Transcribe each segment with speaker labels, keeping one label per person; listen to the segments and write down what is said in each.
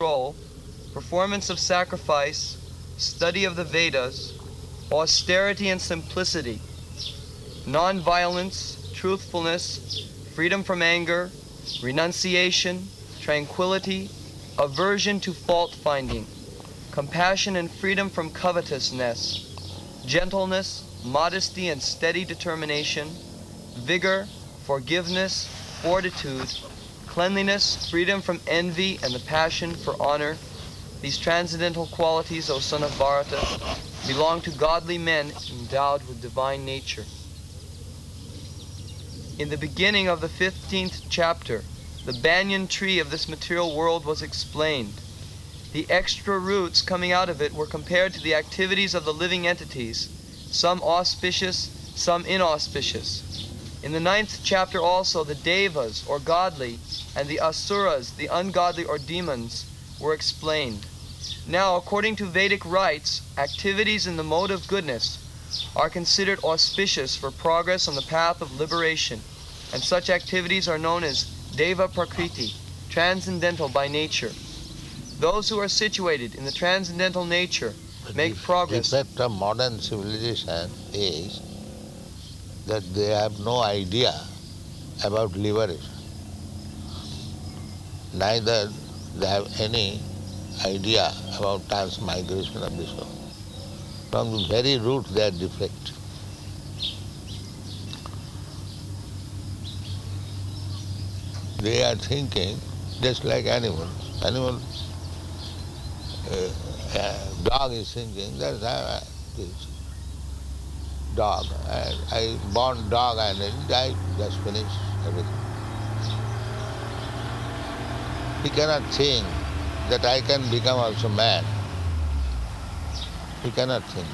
Speaker 1: self-control, performance of sacrifice, study of the Vedas, austerity and simplicity, non-violence, truthfulness, freedom from anger, renunciation, tranquility, aversion to fault-finding, compassion and freedom from covetousness, gentleness, modesty and steady determination, vigor, forgiveness, fortitude, cleanliness, freedom from envy and the passion for honor. These transcendental qualities, O son of Bharata, belong to godly men endowed with divine nature. In the beginning of the 15th chapter, the banyan tree of this material world was explained. The extra roots coming out of it were compared to the activities of the living entities, some auspicious, some inauspicious. In the 9th chapter also, the devas, or godly, and the asuras, the ungodly or demons, were explained. Now, according to Vedic rites, activities in the mode of goodness are considered auspicious for progress on the path of liberation, and such activities are known as Deva Prakriti, transcendental by nature. Those who are situated in the transcendental nature make progress.
Speaker 2: The effect of modern civilization is that they have no idea about liberation. Neither they have any idea about transmigration of the soul. From the very root they are defective. They are thinking just like animals. Dog is thinking, that's this dog. I born dog and it died, just finished everything. He cannot think that I can become also man. He cannot think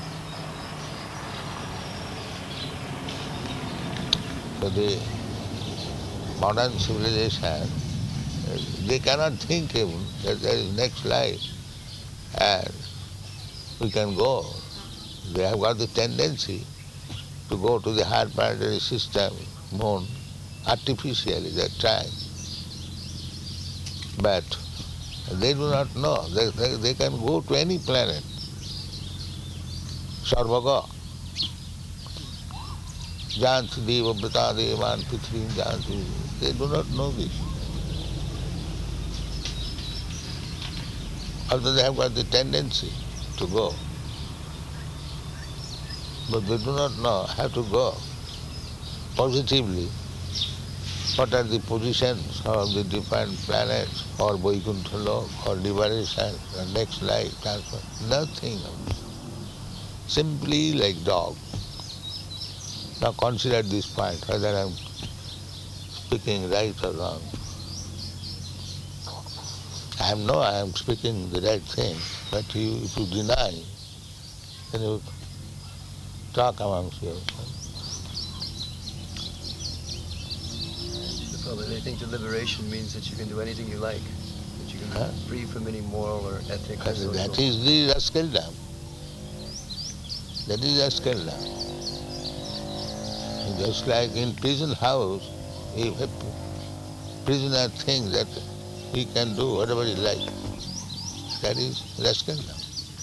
Speaker 2: that. So the modern civilization, they cannot think even that there is next life and we can go. They have got the tendency to go to the higher planetary system, moon, artificially they are trying. But they do not know. They can go to any planet. Sarvaga. Janti deva brata devan pitrin janti. They do not know this. Although they have got the tendency to go. But they do not know how to go positively. What are the positions of the different planets, or Vaikuntha Lok, or liberation, or next life, transfer? Nothing of this. Simply like dog. Now consider this point, whether I am speaking right or wrong. I know I am speaking the right thing, but if you deny, then you talk amongst yourselves.
Speaker 1: Well, they think that liberation means that you can do anything you like, that you can be free from any moral or ethic or social.
Speaker 2: That is the rascaldom. That is rascaldom. Just like in prison house, if a prisoner thinks that he can do whatever he likes, that is rascaldom.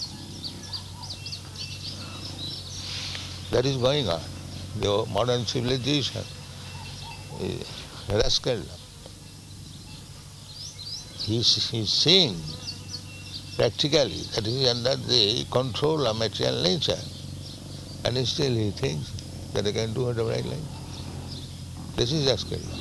Speaker 2: That is going on. The modern civilization is rascaldom. He is seeing practically that he is under the control of material nature, and still he thinks that I can do whatever I like. This is rascaldom.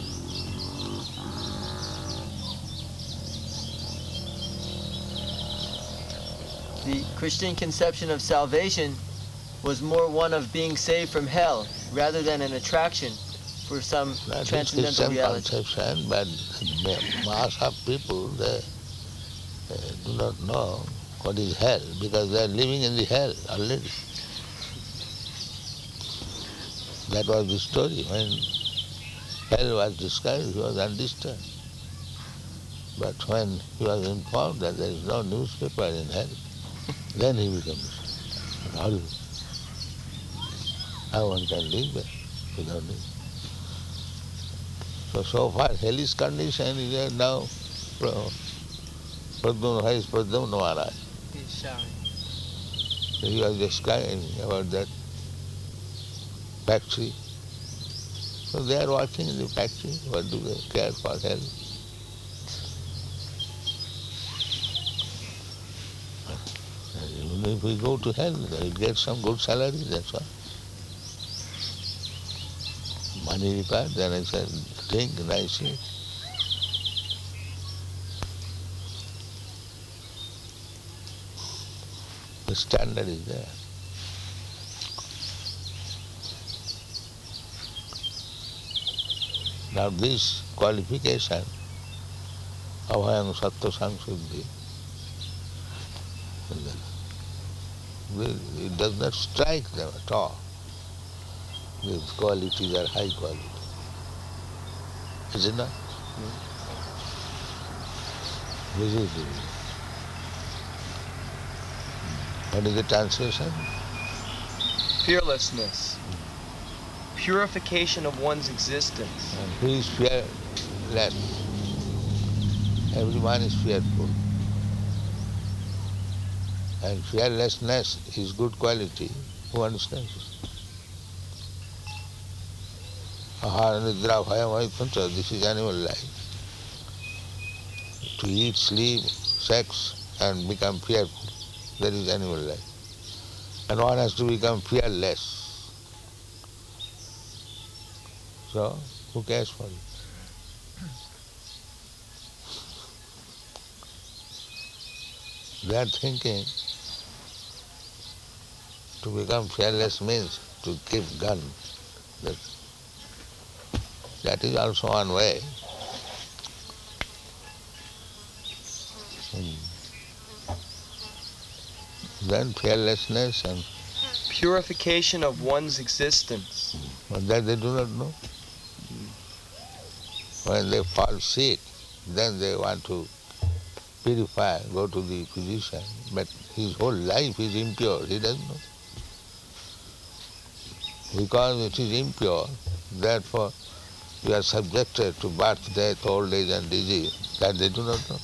Speaker 3: The Christian conception of salvation was more one of being saved from hell rather than an attraction for some transcendental reality.
Speaker 2: Conception, but mass of people, they do not know what is hell because they are living in the hell already. That was the story. When hell was described, he was undisturbed. But when he was informed that there is no newspaper in hell, then he becomes hell. How one can live there without it. So far hellish condition is now Pradyumna, where is Pradyumna Maharaj?
Speaker 3: He's shouting.
Speaker 2: He was just crying about that factory. So they are watching the factory. What do they care for health? Even if we go to hell, we get some good salary, that's all. Money required, then I said, drink nicely. The standard is there. Now this qualification, Abhayam Sattva Samsuddhi, it does not strike them at all. These qualities are high quality. Is it not? This is the What is the translation?
Speaker 1: Fearlessness. Purification of one's existence.
Speaker 2: And who is fearless? Everyone is fearful. And fearlessness is good quality. Who understands it? Ahara nidra bhaya vaikuntha, this is animal life. To eat, sleep, sex and become fearful, that is animal life. And one has to become fearless. So, who cares for it? They are thinking to become fearless means to keep gun. That is also one way. Then fearlessness and
Speaker 1: Purification of one's existence.
Speaker 2: but that they do not know. When they fall sick, then they want to purify, go to the physician, but his whole life is impure, he doesn't know. Because it is impure, therefore you are subjected to birth, death, old age and disease, that they do not know.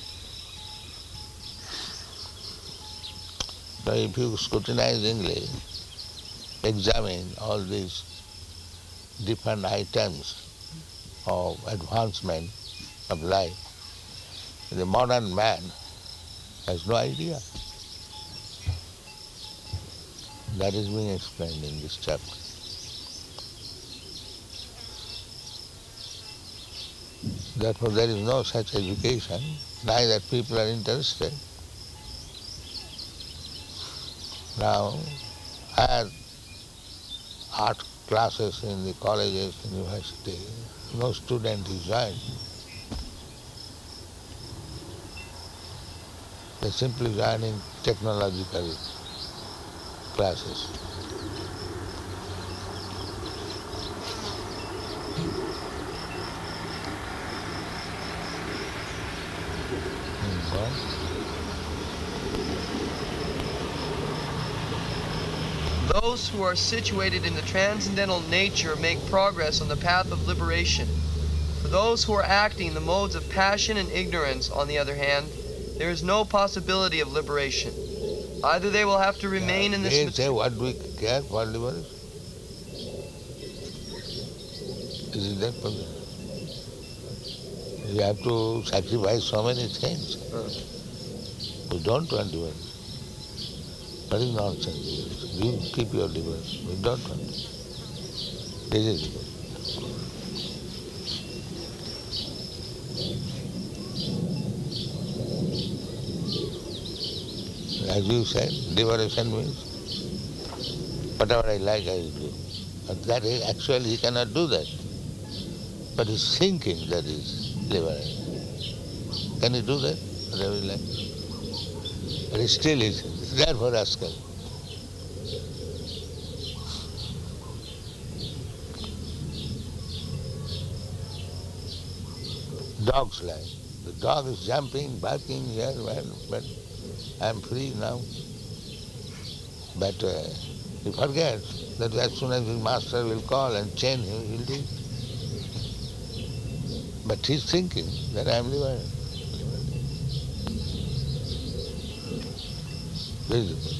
Speaker 2: So if you scrutinizingly examine all these different items of advancement of life, the modern man has no idea. That is being explained in this chapter. Therefore there is no such education, neither people are interested. Now, I had art classes in the colleges, university. No student is joined. They simply joining technological classes.
Speaker 1: Those who are situated in the transcendental nature make progress on the path of liberation. For those who are acting in the modes of passion and ignorance, on the other hand, there is no possibility of liberation. Either they will have to remain in this...
Speaker 2: They say, what do we care for liberation? Is it that possible? You have to sacrifice so many things. We don't want liberation. That is nonsense. You keep your liberation. We don't want it. This is liberation. As you said, liberation means whatever I like I will do. But that is, actually he cannot do that. But his thinking that is liberation. Can he do that? Whatever he likes. But he still is therefore rascal. Dog's life. The dog is jumping, barking here, but I am free now. But he forgets that as soon as his master will call and chain him, he will do it. But he is thinking that I am liberated. visible.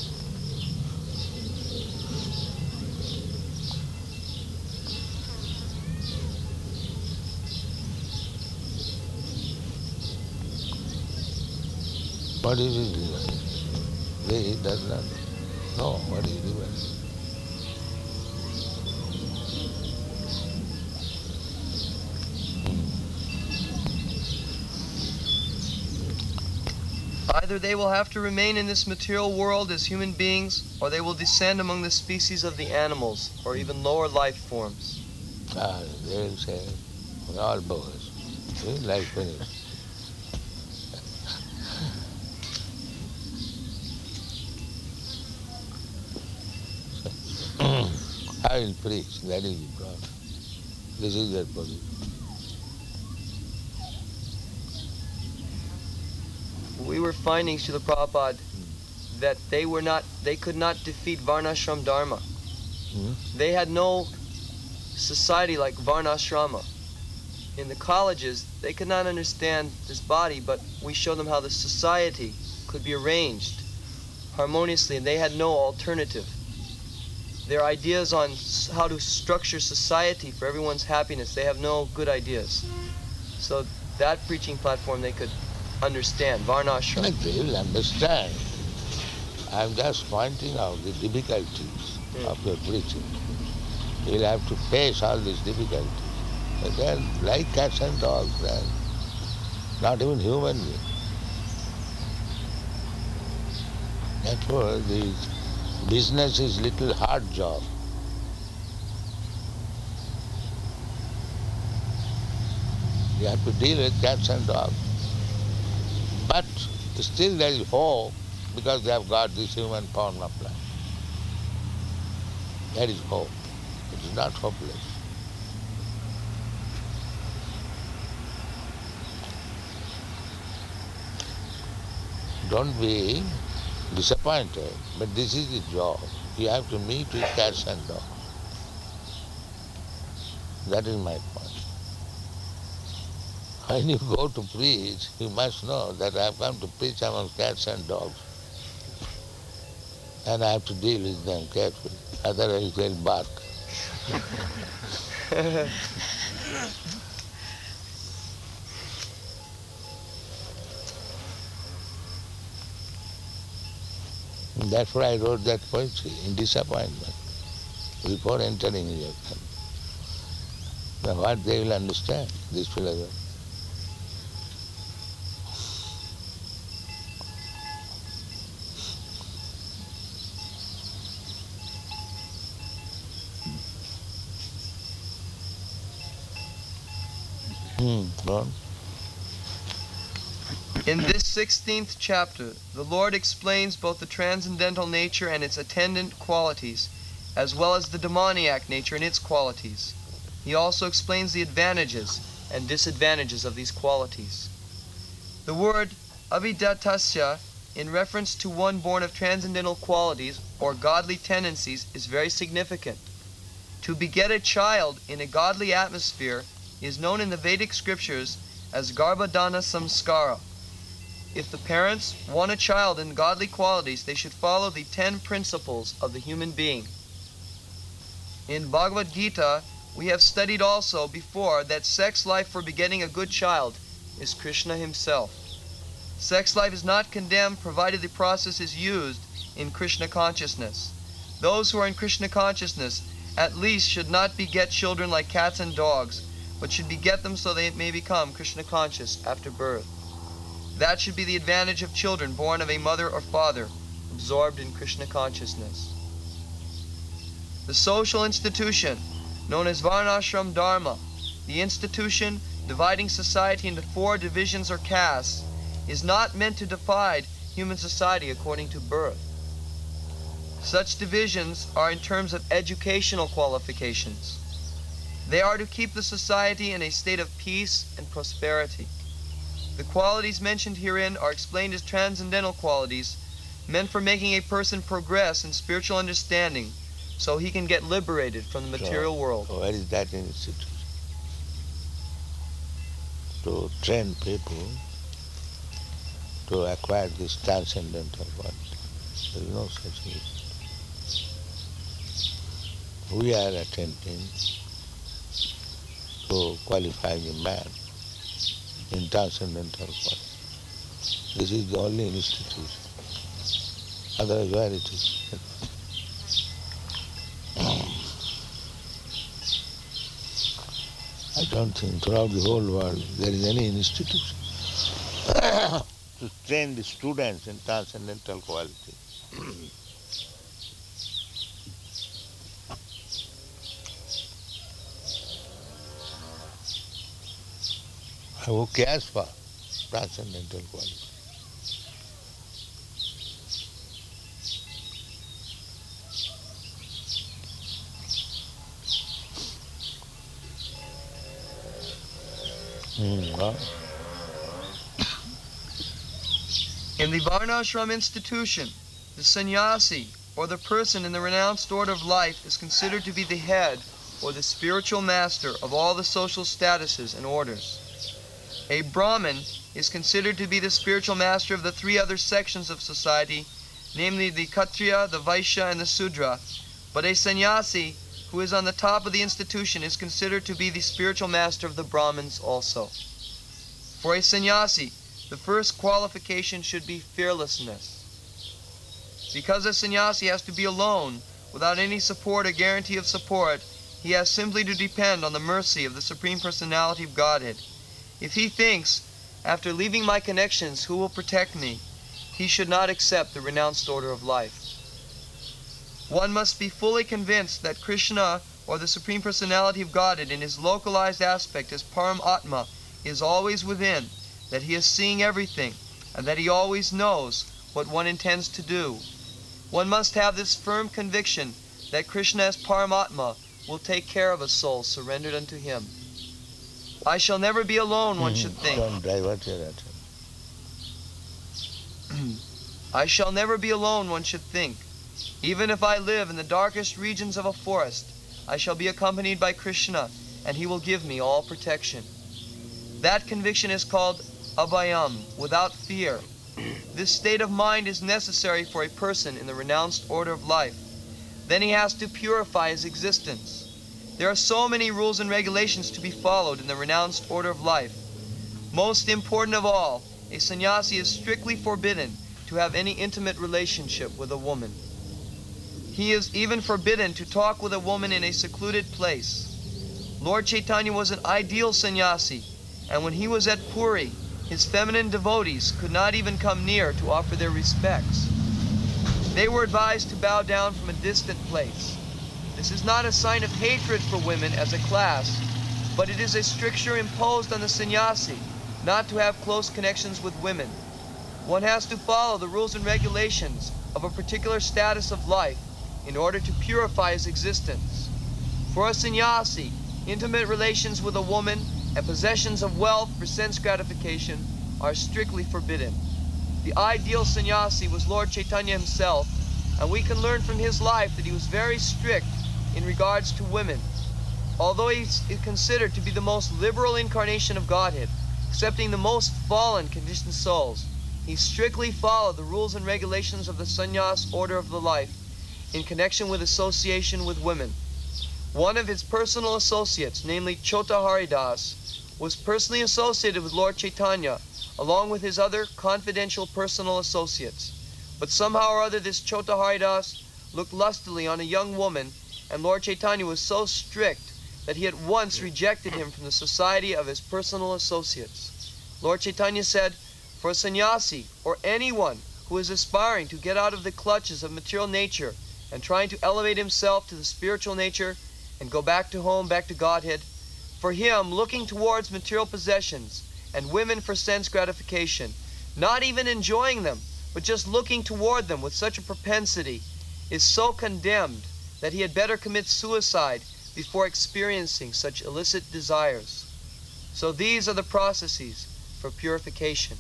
Speaker 2: What is his divine? He does not know what is divine.
Speaker 1: Either they will have to remain in this material world as human beings, or they will descend among the species of the animals, or even lower life forms.
Speaker 2: They will say, we're all bogus. Life finished. I will preach, that is the problem. This is their position.
Speaker 1: We were finding, Srila Prabhupada, that they could not defeat Varnashram Dharma. They had no society like Varnashrama. In the colleges, they could not understand this body, but we showed them how the society could be arranged harmoniously, and they had no alternative. Their ideas on how to structure society for everyone's happiness, they have no good ideas. So that preaching platform they could understand, Varnashram.
Speaker 2: They will understand. I'm just pointing out the difficulties of your preaching. You will have to face all these difficulties. But they are like cats and dogs, they are not even human beings. Therefore, the business is little hard job. You have to deal with cats and dogs. But still there is hope because they have got this human form of life. There is hope. It is not hopeless. Don't be disappointed, but this is the job. You have to meet with cats and dogs. That is my point. When you go to preach, you must know that I have come to preach among cats and dogs. And I have to deal with them carefully, otherwise they'll bark. That's why I wrote that poetry, in disappointment, before entering your country. Now what they will understand, this philosophy. Go on.
Speaker 1: In this 16th chapter, the Lord explains both the transcendental nature and its attendant qualities, as well as the demoniac nature and its qualities. He also explains the advantages and disadvantages of these qualities. The word avidatasya, in reference to one born of transcendental qualities or godly tendencies, is very significant. To beget a child in a godly atmosphere is known in the Vedic scriptures as Garbhadana Samskara. If the parents want a child in godly qualities, they should follow the 10 principles of the human being. In Bhagavad Gita, we have studied also before that sex life for begetting a good child is Krishna himself. Sex life is not condemned provided the process is used in Krishna consciousness. Those who are in Krishna consciousness at least should not beget children like cats and dogs, but should beget them so they may become Krishna conscious after birth. That should be the advantage of children born of a mother or father absorbed in Krishna consciousness. The social institution, known as Varnashram Dharma, the institution dividing society into 4 divisions or castes, is not meant to divide human society according to birth. Such divisions are in terms of educational qualifications. They are to keep the society in a state of peace and prosperity. The qualities mentioned herein are explained as transcendental qualities, meant for making a person progress in spiritual understanding, so he can get liberated from the material world.
Speaker 2: Where is that institute? To train people to acquire this transcendental quality. There is no such thing. We are attempting to qualify the man in transcendental quality. This is the only institution. Otherwise, where it is? I don't think throughout the whole world there is any institution to train the students in transcendental quality. Who cares for transcendental quality?
Speaker 1: In the Varnashram institution, the sannyasi, or the person in the renounced order of life, is considered to be the head or the spiritual master of all the social statuses and orders. A Brahmin is considered to be the spiritual master of the three other sections of society, namely the Kshatriya, the Vaishya, and the Sudra, but a sannyasi, who is on the top of the institution, is considered to be the spiritual master of the Brahmins also. For a sannyasi, the first qualification should be fearlessness. Because a sannyasi has to be alone, without any support or guarantee of support, he has simply to depend on the mercy of the Supreme Personality of Godhead. If he thinks, after leaving my connections, who will protect me, he should not accept the renounced order of life. One must be fully convinced that Krishna, or the Supreme Personality of Godhead, in his localized aspect as Param Atma, is always within, that he is seeing everything, and that he always knows what one intends to do. One must have this firm conviction that Krishna as Paramatma will take care of a soul surrendered unto him. I shall never be alone, one should think.
Speaker 2: Don't divert your attention.
Speaker 1: I shall never be alone, one should think. Even if I live in the darkest regions of a forest, I shall be accompanied by Krishna, and he will give me all protection. That conviction is called abhayam, without fear. This state of mind is necessary for a person in the renounced order of life. Then he has to purify his existence. There are so many rules and regulations to be followed in the renounced order of life. Most important of all, a sannyasi is strictly forbidden to have any intimate relationship with a woman. He is even forbidden to talk with a woman in a secluded place. Lord Chaitanya was an ideal sannyasi, and when he was at Puri, his feminine devotees could not even come near to offer their respects. They were advised to bow down from a distant place. This is not a sign of hatred for women as a class, but it is a stricture imposed on the sannyasi not to have close connections with women. One has to follow the rules and regulations of a particular status of life in order to purify his existence. For a sannyasi, intimate relations with a woman and possessions of wealth for sense gratification are strictly forbidden. The ideal sannyasi was Lord Chaitanya himself, and we can learn from his life that he was very strict in regards to women. Although he is considered to be the most liberal incarnation of Godhead, accepting the most fallen conditioned souls, he strictly followed the rules and regulations of the sannyas order of the life in connection with association with women. One of his personal associates, namely Chota Haridas, was personally associated with Lord Chaitanya, along with his other confidential personal associates. But somehow or other this Chota Haridas looked lustily on a young woman, and Lord Chaitanya was so strict that he at once rejected him from the society of his personal associates. Lord Chaitanya said, for a sannyasi, or anyone who is aspiring to get out of the clutches of material nature and trying to elevate himself to the spiritual nature and go back to home, back to Godhead, for him, looking towards material possessions and women for sense gratification, not even enjoying them, but just looking toward them with such a propensity, is so condemned that he had better commit suicide before experiencing such illicit desires. So these are the processes for purification.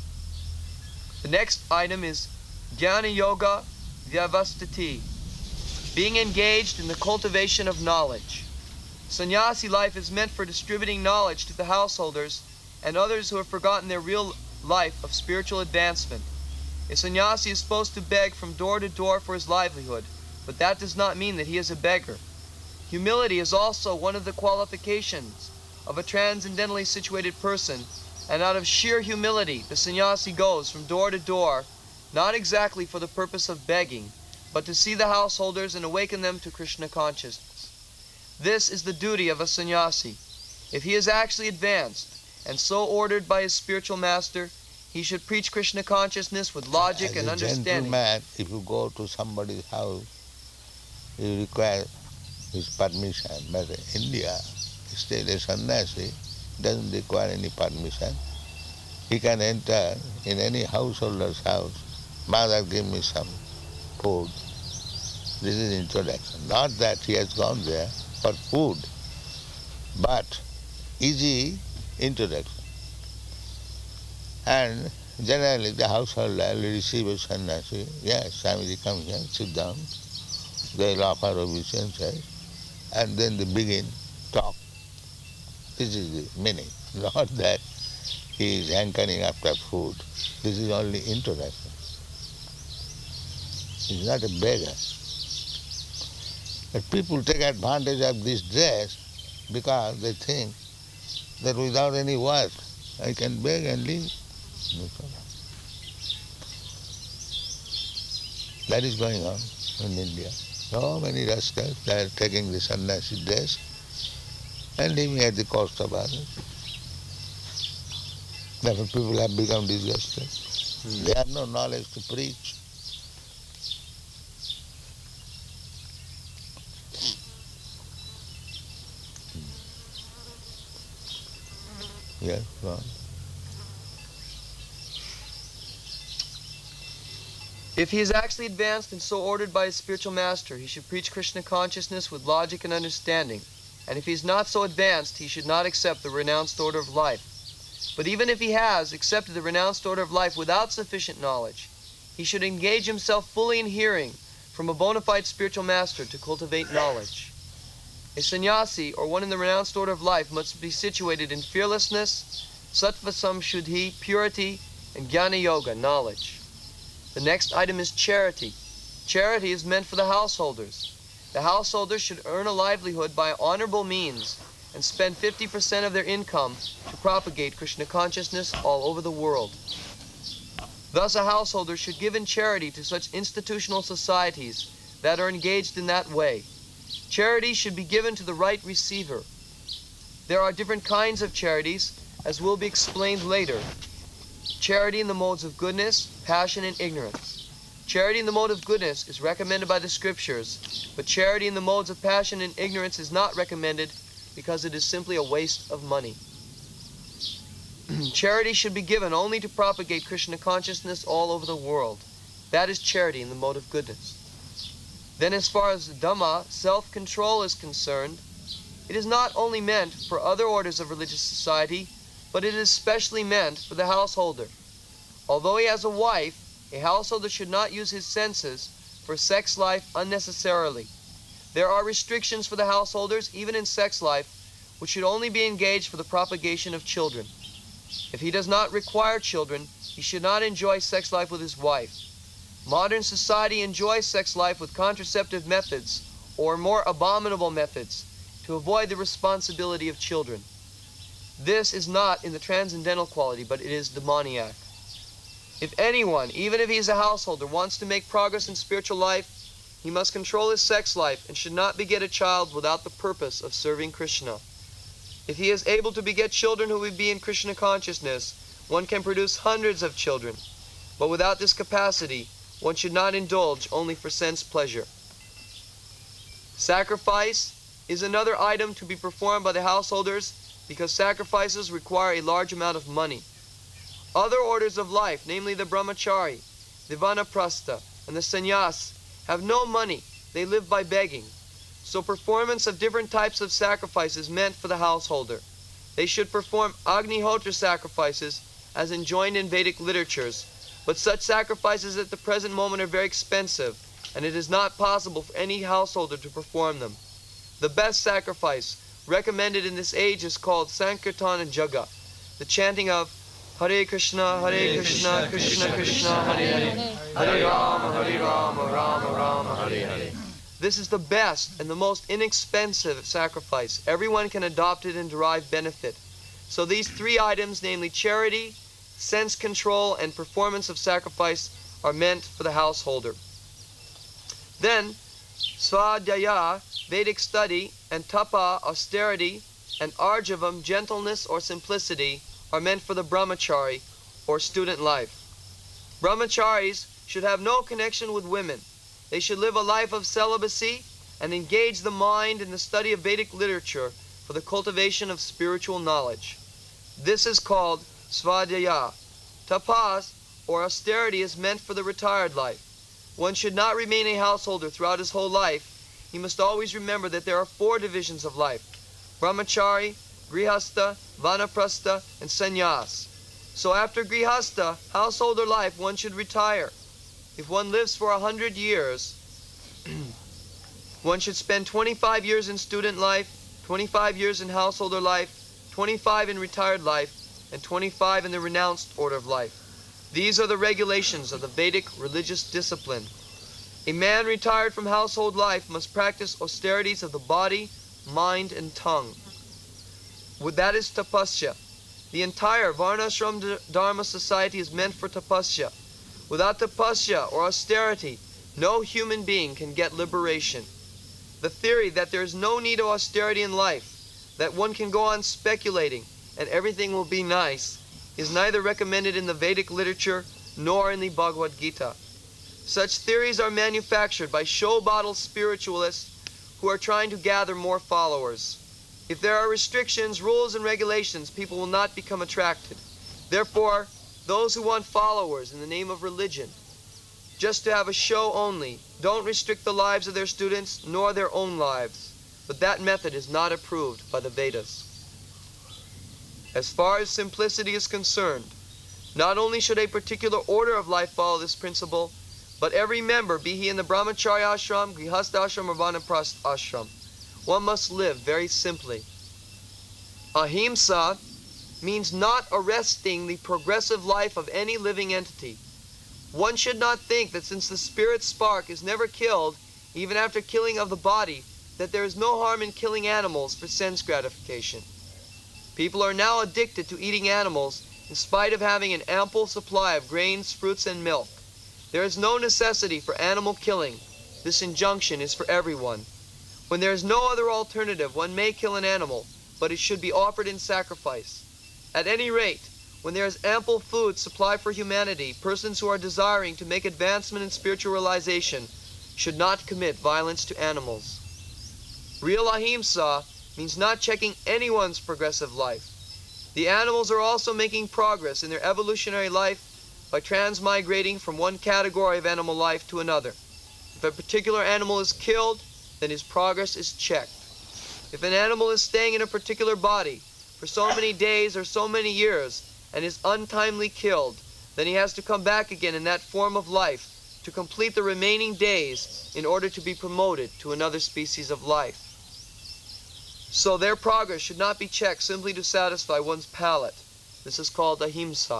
Speaker 1: The next item is Jnana Yoga Vyavastiti, being engaged in the cultivation of knowledge. Sannyasi life is meant for distributing knowledge to the householders and others who have forgotten their real life of spiritual advancement. A sannyasi is supposed to beg from door to door for his livelihood, but that does not mean that he is a beggar. Humility is also one of the qualifications of a transcendentally situated person, and out of sheer humility the sannyasi goes from door to door, not exactly for the purpose of begging, but to see the householders and awaken them to Krishna consciousness. This is the duty of a sannyasi. If he is actually advanced, and so ordered by his spiritual master, he should preach Krishna consciousness with logic and
Speaker 2: As a
Speaker 1: understanding.
Speaker 2: gentleman, if you go to somebody's house, you require his permission. But in India, still a sannyasi doesn't require any permission. He can enter in any householder's house. Mother, give me some food. This is introduction. Not that he has gone there for food, but easy introduction. And generally the householder will receive a sannyasi. Yes, Swamiji, come here, sit down. They will offer obeisances, and then they begin talk. This is the meaning. Not that he is hankering after food. This is only introduction. He is not a beggar. But people take advantage of this dress because they think that without any work I can beg and live. That is going on in India. So many rascals, they are taking the sannyasi dress and living at the cost of others. Therefore people have become disgusted. They have no knowledge to preach. Yes, go on.
Speaker 1: If he is actually advanced and so ordered by his spiritual master, he should preach Krishna consciousness with logic and understanding. And if he is not so advanced, he should not accept the renounced order of life. But even if he has accepted the renounced order of life without sufficient knowledge, he should engage himself fully in hearing from a bona fide spiritual master to cultivate knowledge. A sannyasi, or one in the renounced order of life, must be situated in fearlessness, sattva samshuddhi, purity, and jnana yoga, knowledge. The next item is charity. Charity is meant for the householders. The householders should earn a livelihood by honorable means and spend 50% of their income to propagate Krishna consciousness all over the world. Thus a householder should give in charity to such institutional societies that are engaged in that way. Charity should be given to the right receiver. There are different kinds of charities, as will be explained later. Charity in the modes of goodness, passion, and ignorance. Charity in the mode of goodness is recommended by the scriptures, but charity in the modes of passion and ignorance is not recommended because it is simply a waste of money. Charity should be given only to propagate Krishna consciousness all over the world. That is charity in the mode of goodness. Then as far as Dhamma, self-control, is concerned, it is not only meant for other orders of religious society, but it is specially meant for the householder. Although he has a wife, a householder should not use his senses for sex life unnecessarily. There are restrictions for the householders, even in sex life, which should only be engaged for the propagation of children. If he does not require children, he should not enjoy sex life with his wife. Modern society enjoys sex life with contraceptive methods or more abominable methods to avoid the responsibility of children. This is not in the transcendental quality, but it is demoniac. If anyone, even if he is a householder, wants to make progress in spiritual life, he must control his sex life and should not beget a child without the purpose of serving Krishna. If he is able to beget children who will be in Krishna consciousness, one can produce hundreds of children. But without this capacity, one should not indulge only for sense pleasure. Sacrifice is another item to be performed by the householders because sacrifices require a large amount of money. Other orders of life, namely the brahmachari, the vanaprastha, and the sannyas, have no money. They live by begging. So performance of different types of sacrifice is meant for the householder. They should perform Agnihotra sacrifices as enjoined in Vedic literatures, but such sacrifices at the present moment are very expensive, and it is not possible for any householder to perform them. The best sacrifice recommended in this age is called Sankirtana Jaga, the chanting of Hare Krishna, Krishna Krishna, Hare Rama, Rama Hare Hare. This is the best and the most inexpensive sacrifice. Everyone can adopt it and derive benefit. So these three items, namely charity, sense control, and performance of sacrifice, are meant for the householder. Then, Svadhyaya, Vedic study, and Tapa, austerity, and Arjavam, gentleness or simplicity, are meant for the brahmachari, or student life. Brahmacharis should have no connection with women. They should live a life of celibacy and engage the mind in the study of Vedic literature for the cultivation of spiritual knowledge. This is called Svadhyaya. Tapas, or austerity, is meant for the retired life. One should not remain a householder throughout his whole life. He must always remember that there are 4 divisions of life: brahmachari, grihastha, vanaprastha, and sannyas. So after grihastha, householder life, one should retire. If one lives for 100 years, one should spend 25 years in student life, 25 years in householder life, 25 in retired life, and 25 in the renounced order of life. These are the regulations of the Vedic religious discipline. A man retired from household life must practice austerities of the body, mind, and tongue. That is tapasya. The entire Varnashram Dharma society is meant for tapasya. Without tapasya or austerity, no human being can get liberation. The theory that there is no need of austerity in life, that one can go on speculating and everything will be nice, is neither recommended in the Vedic literature nor in the Bhagavad Gita. Such theories are manufactured by show-bottle spiritualists who are trying to gather more followers. If there are restrictions, rules, and regulations, people will not become attracted. Therefore, those who want followers in the name of religion, just to have a show only, don't restrict the lives of their students nor their own lives. But that method is not approved by the Vedas. As far as simplicity is concerned, not only should a particular order of life follow this principle, but every member, be he in the brahmacharya ashram, grihastha ashram, or vanaprastha ashram, one must live very simply. Ahimsa means not arresting the progressive life of any living entity. One should not think that since the spirit spark is never killed, even after killing of the body, that there is no harm in killing animals for sense gratification. People are now addicted to eating animals in spite of having an ample supply of grains, fruits, and milk. There is no necessity for animal killing. This injunction is for everyone. When there is no other alternative, one may kill an animal, but it should be offered in sacrifice. At any rate, when there is ample food supply for humanity, persons who are desiring to make advancement in spiritual realization should not commit violence to animals. Real ahimsa means not checking anyone's progressive life. The animals are also making progress in their evolutionary life by transmigrating from one category of animal life to another. If a particular animal is killed, then his progress is checked. If an animal is staying in a particular body for so many days or so many years and is untimely killed, then he has to come back again in that form of life to complete the remaining days in order to be promoted to another species of life. So their progress should not be checked simply to satisfy one's palate. This is called ahimsa.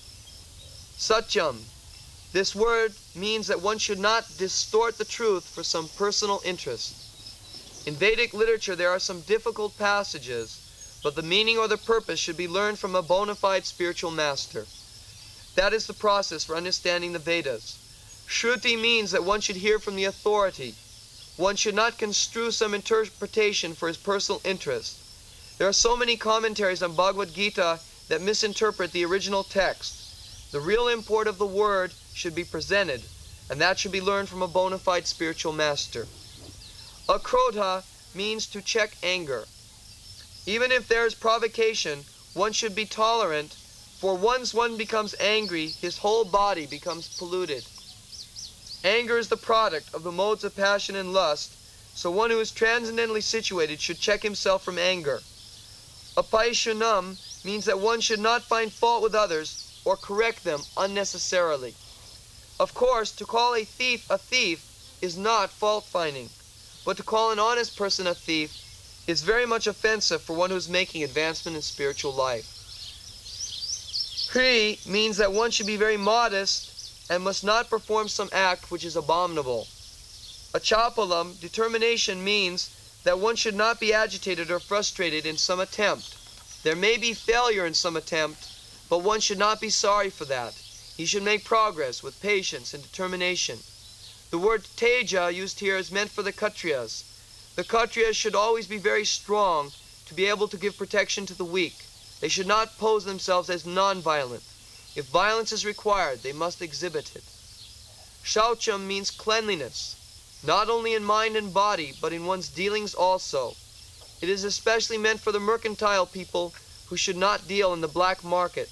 Speaker 1: Satyam. This word means that one should not distort the truth for some personal interest. In Vedic literature there are some difficult passages, but the meaning or the purpose should be learned from a bona fide spiritual master. That is the process for understanding the Vedas. Shruti means that one should hear from the authority. One should not construe some interpretation for his personal interest. There are so many commentaries on Bhagavad Gita that misinterpret the original text. The real import of the word should be presented, and that should be learned from a bona fide spiritual master. Akrodha means to check anger. Even if there is provocation, one should be tolerant, for once one becomes angry, his whole body becomes polluted. Anger is the product of the modes of passion and lust, so one who is transcendently situated should check himself from anger. Apaishunam means that one should not find fault with others or correct them unnecessarily. Of course, to call a thief is not fault-finding, but to call an honest person a thief is very much offensive for one who is making advancement in spiritual life. Hri means that one should be very modest and must not perform some act which is abominable. Achapalam, determination, means that one should not be agitated or frustrated in some attempt. There may be failure in some attempt, but one should not be sorry for that. He should make progress with patience and determination. The word teja used here is meant for the Kshatriyas. The Kshatriyas should always be very strong to be able to give protection to the weak. They should not pose themselves as non-violent. If violence is required, they must exhibit it. Shaucham means cleanliness, not only in mind and body, but in one's dealings also. It is especially meant for the mercantile people who should not deal in the black market.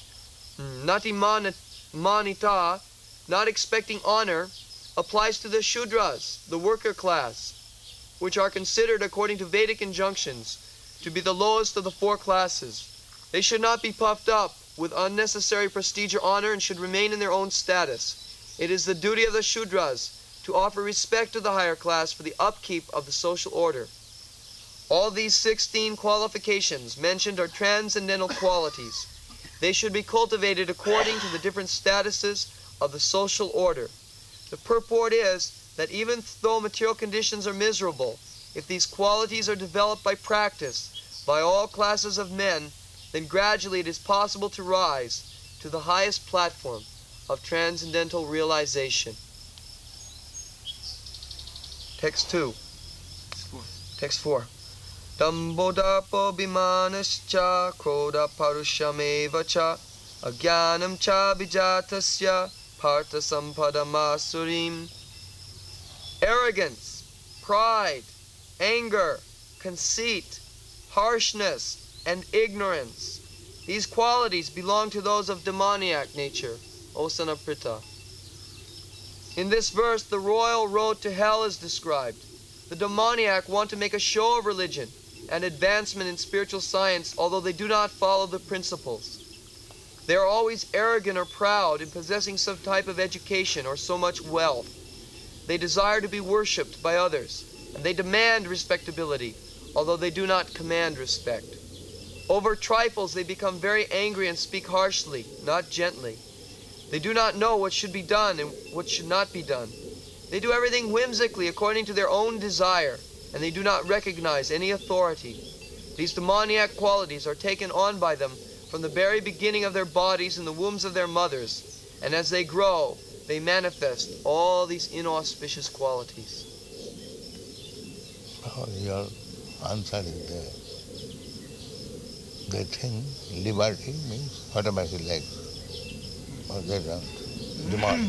Speaker 1: Natimanita, not expecting honor, applies to the Shudras, the worker class, which are considered, according to Vedic injunctions, to be the lowest of the four classes. They should not be puffed up with unnecessary prestige or honor and should remain in their own status. It is the duty of the Shudras to offer respect to the higher class for the upkeep of the social order. All these 16 qualifications mentioned are transcendental qualities. They should be cultivated according to the different statuses of the social order. The purport is that even though material conditions are miserable, if these qualities are developed by practice by all classes of men, then gradually it is possible to rise to the highest platform of transcendental realization. Text 2. Text 4. Dambodapo bimanascha kroda parushamevacha agyanam cha bijatasya partha sampadamasurim. Arrogance, pride, anger, conceit, harshness, and ignorance. These qualities belong to those of demoniac nature, O son of Pritha. In this verse, the royal road to hell is described. The demoniac want to make a show of religion and advancement in spiritual science, although they do not follow the principles. They are always arrogant or proud in possessing some type of education or so much wealth. They desire to be worshipped by others, and they demand respectability, although they do not command respect. Over trifles they become very angry and speak harshly, not gently. They do not know what should be done and what should not be done. They do everything whimsically according to their own desire, and they do not recognize any authority. These demoniac qualities are taken on by them from the very beginning of their bodies in the wombs of their mothers, and as they grow, they manifest all these inauspicious qualities.
Speaker 2: Oh, your answer is there. They think liberty means automatic legs. Or they don't. Demonic.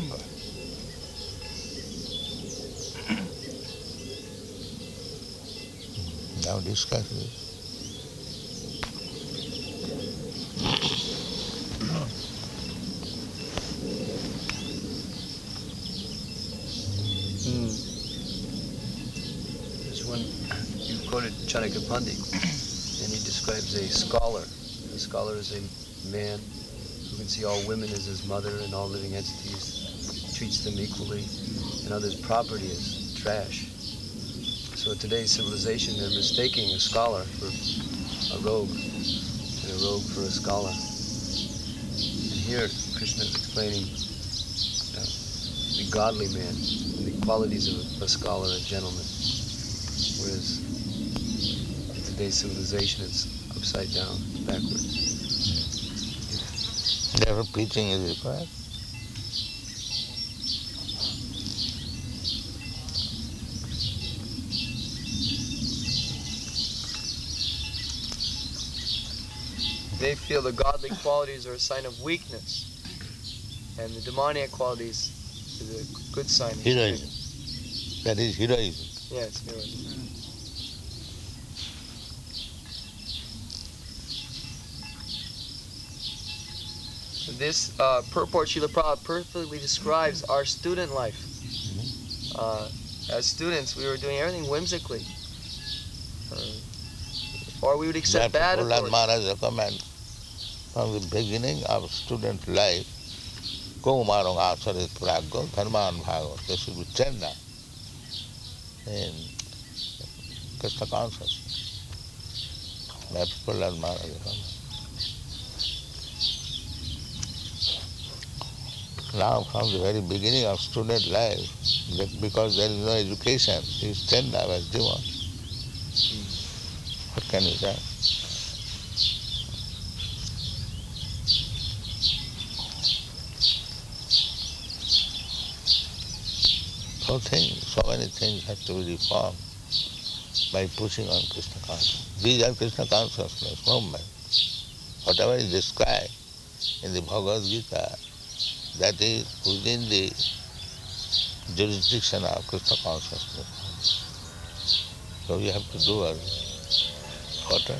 Speaker 2: Now discuss this.
Speaker 4: There's one, you quoted Chanakya Pandit, and he describes a scholar. A scholar is a man who can see all women as his mother and all living entities, treats them equally, and others' property as trash. So today's civilization, they're mistaking a scholar for a rogue, and a rogue for a scholar. And here, Krishna is explaining the godly man, and the qualities of a scholar, a gentleman. Whereas in today's civilization, it's upside down, backwards.
Speaker 2: Therefore preaching is required.
Speaker 1: They feel the godly qualities are a sign of weakness, and the demoniac qualities is a good sign of
Speaker 2: Heroism. That is heroism.
Speaker 1: Yeah, it's heroism. So this purport, Srila Prabhupada perfectly describes our student life. As students, we were doing everything whimsically. Or we would accept bad
Speaker 2: Prahlad
Speaker 1: authority.
Speaker 2: Maharaj recommend from the beginning of student life, Kaumarang Acharit Praggo, Dharman Bhago. They should be trained in Krishna consciousness. That's Prahlad Maharaj recommend. Now from the very beginning of student life, that because there is no education, he is trained now as demon. What can you say? So many things have to be reformed by pushing on Krishna consciousness. These are Krishna consciousness movement. Whatever is described in the Bhagavad Gita, that is within the jurisdiction of Krishna consciousness. So we have to do our water.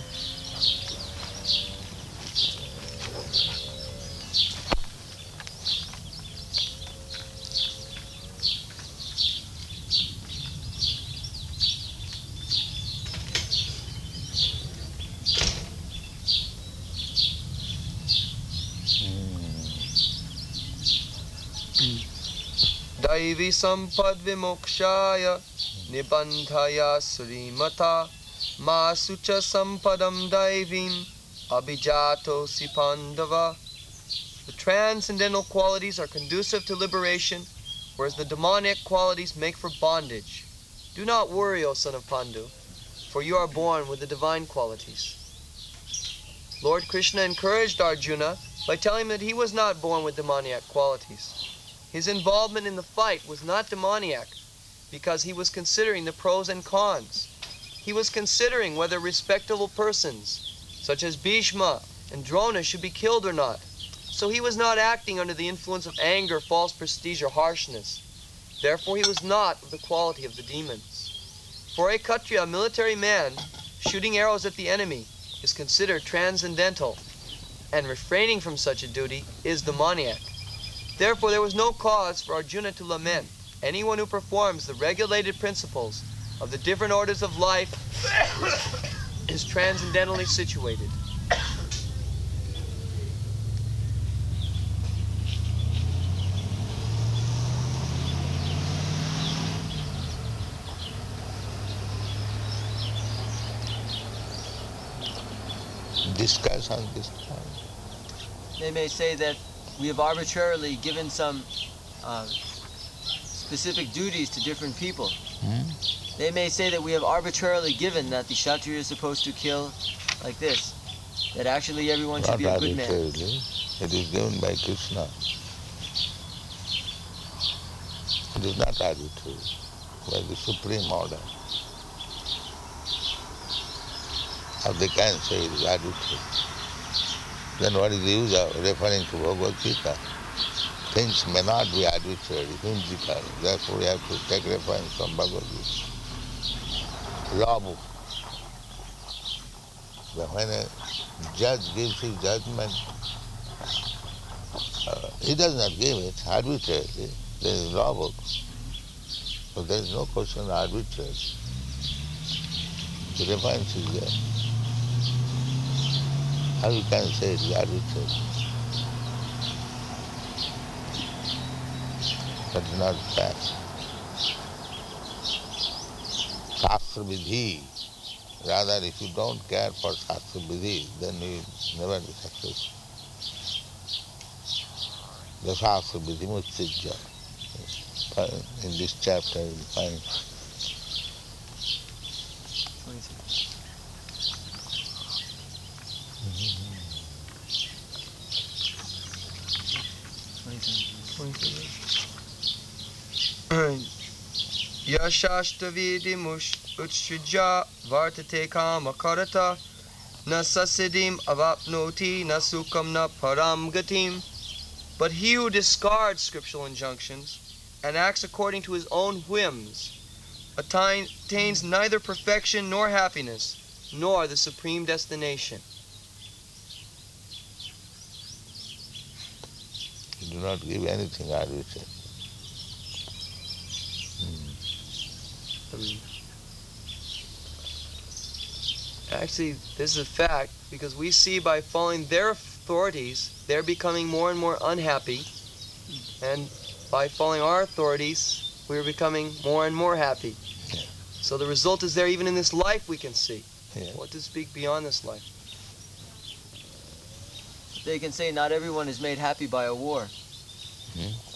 Speaker 1: Daivi sampad vimokshaya nibandhaya srimata masucha sampadam daivim abhijato si pandava. The transcendental qualities are conducive to liberation, whereas the demonic qualities make for bondage. Do not worry, O son of Pandu, for you are born with the divine qualities. Lord Krishna encouraged Arjuna by telling him that he was not born with demoniac qualities. His involvement in the fight was not demoniac because he was considering the pros and cons. He was considering whether respectable persons, such as Bhishma and Drona, should be killed or not. So he was not acting under the influence of anger, false prestige, or harshness. Therefore he was not of the quality of the demons. For a Kshatriya, a military man, shooting arrows at the enemy is considered transcendental, and refraining from such a duty is demoniac. Therefore, there was no cause for Arjuna to lament. Anyone who performs the regulated principles of the different orders of life is transcendentally situated.
Speaker 2: Discuss on this point.
Speaker 3: They may say that we have arbitrarily given some specific duties to different people. They may say that we have arbitrarily given that the Kshatriya is supposed to kill like this, that actually everyone should be a good man.
Speaker 2: It is given by Krishna. It is not arbitrary, by the supreme order. Or they can say it is arbitrary. Then what is the use of referring to Bhagavad Gita? Things may not be arbitrary, whimsical. Therefore we have to take reference from Bhagavad Gita. Law book. When a judge gives his judgment, he does not give it arbitrarily. There is law book. So there is no question of arbitrary. The reference is there. How you can say it is arbitrary? That is not fact. Shastra Vidhi. Rather, if you don't care for Shastra Vidhi, then you will never be successful. The Shastra Vidhi Mutsijja. In this chapter you find.
Speaker 1: Yashashtavidimush utshrijya vartate kama karata na sasidim avapnoti na sukham na param gatim. But he who discards scriptural injunctions and acts according to his own whims attains neither perfection nor happiness, nor the supreme destination.
Speaker 2: You do not give anything arbitrary.
Speaker 1: Actually, this is a fact, because we see by following their authorities, they're becoming more and more unhappy, and by following our authorities, we're becoming more and more happy.
Speaker 2: Yeah.
Speaker 1: So the result is there even in this life we can see.
Speaker 2: Yeah.
Speaker 1: What to speak beyond this life?
Speaker 3: They can say not everyone is made happy by a war.
Speaker 2: Hmm?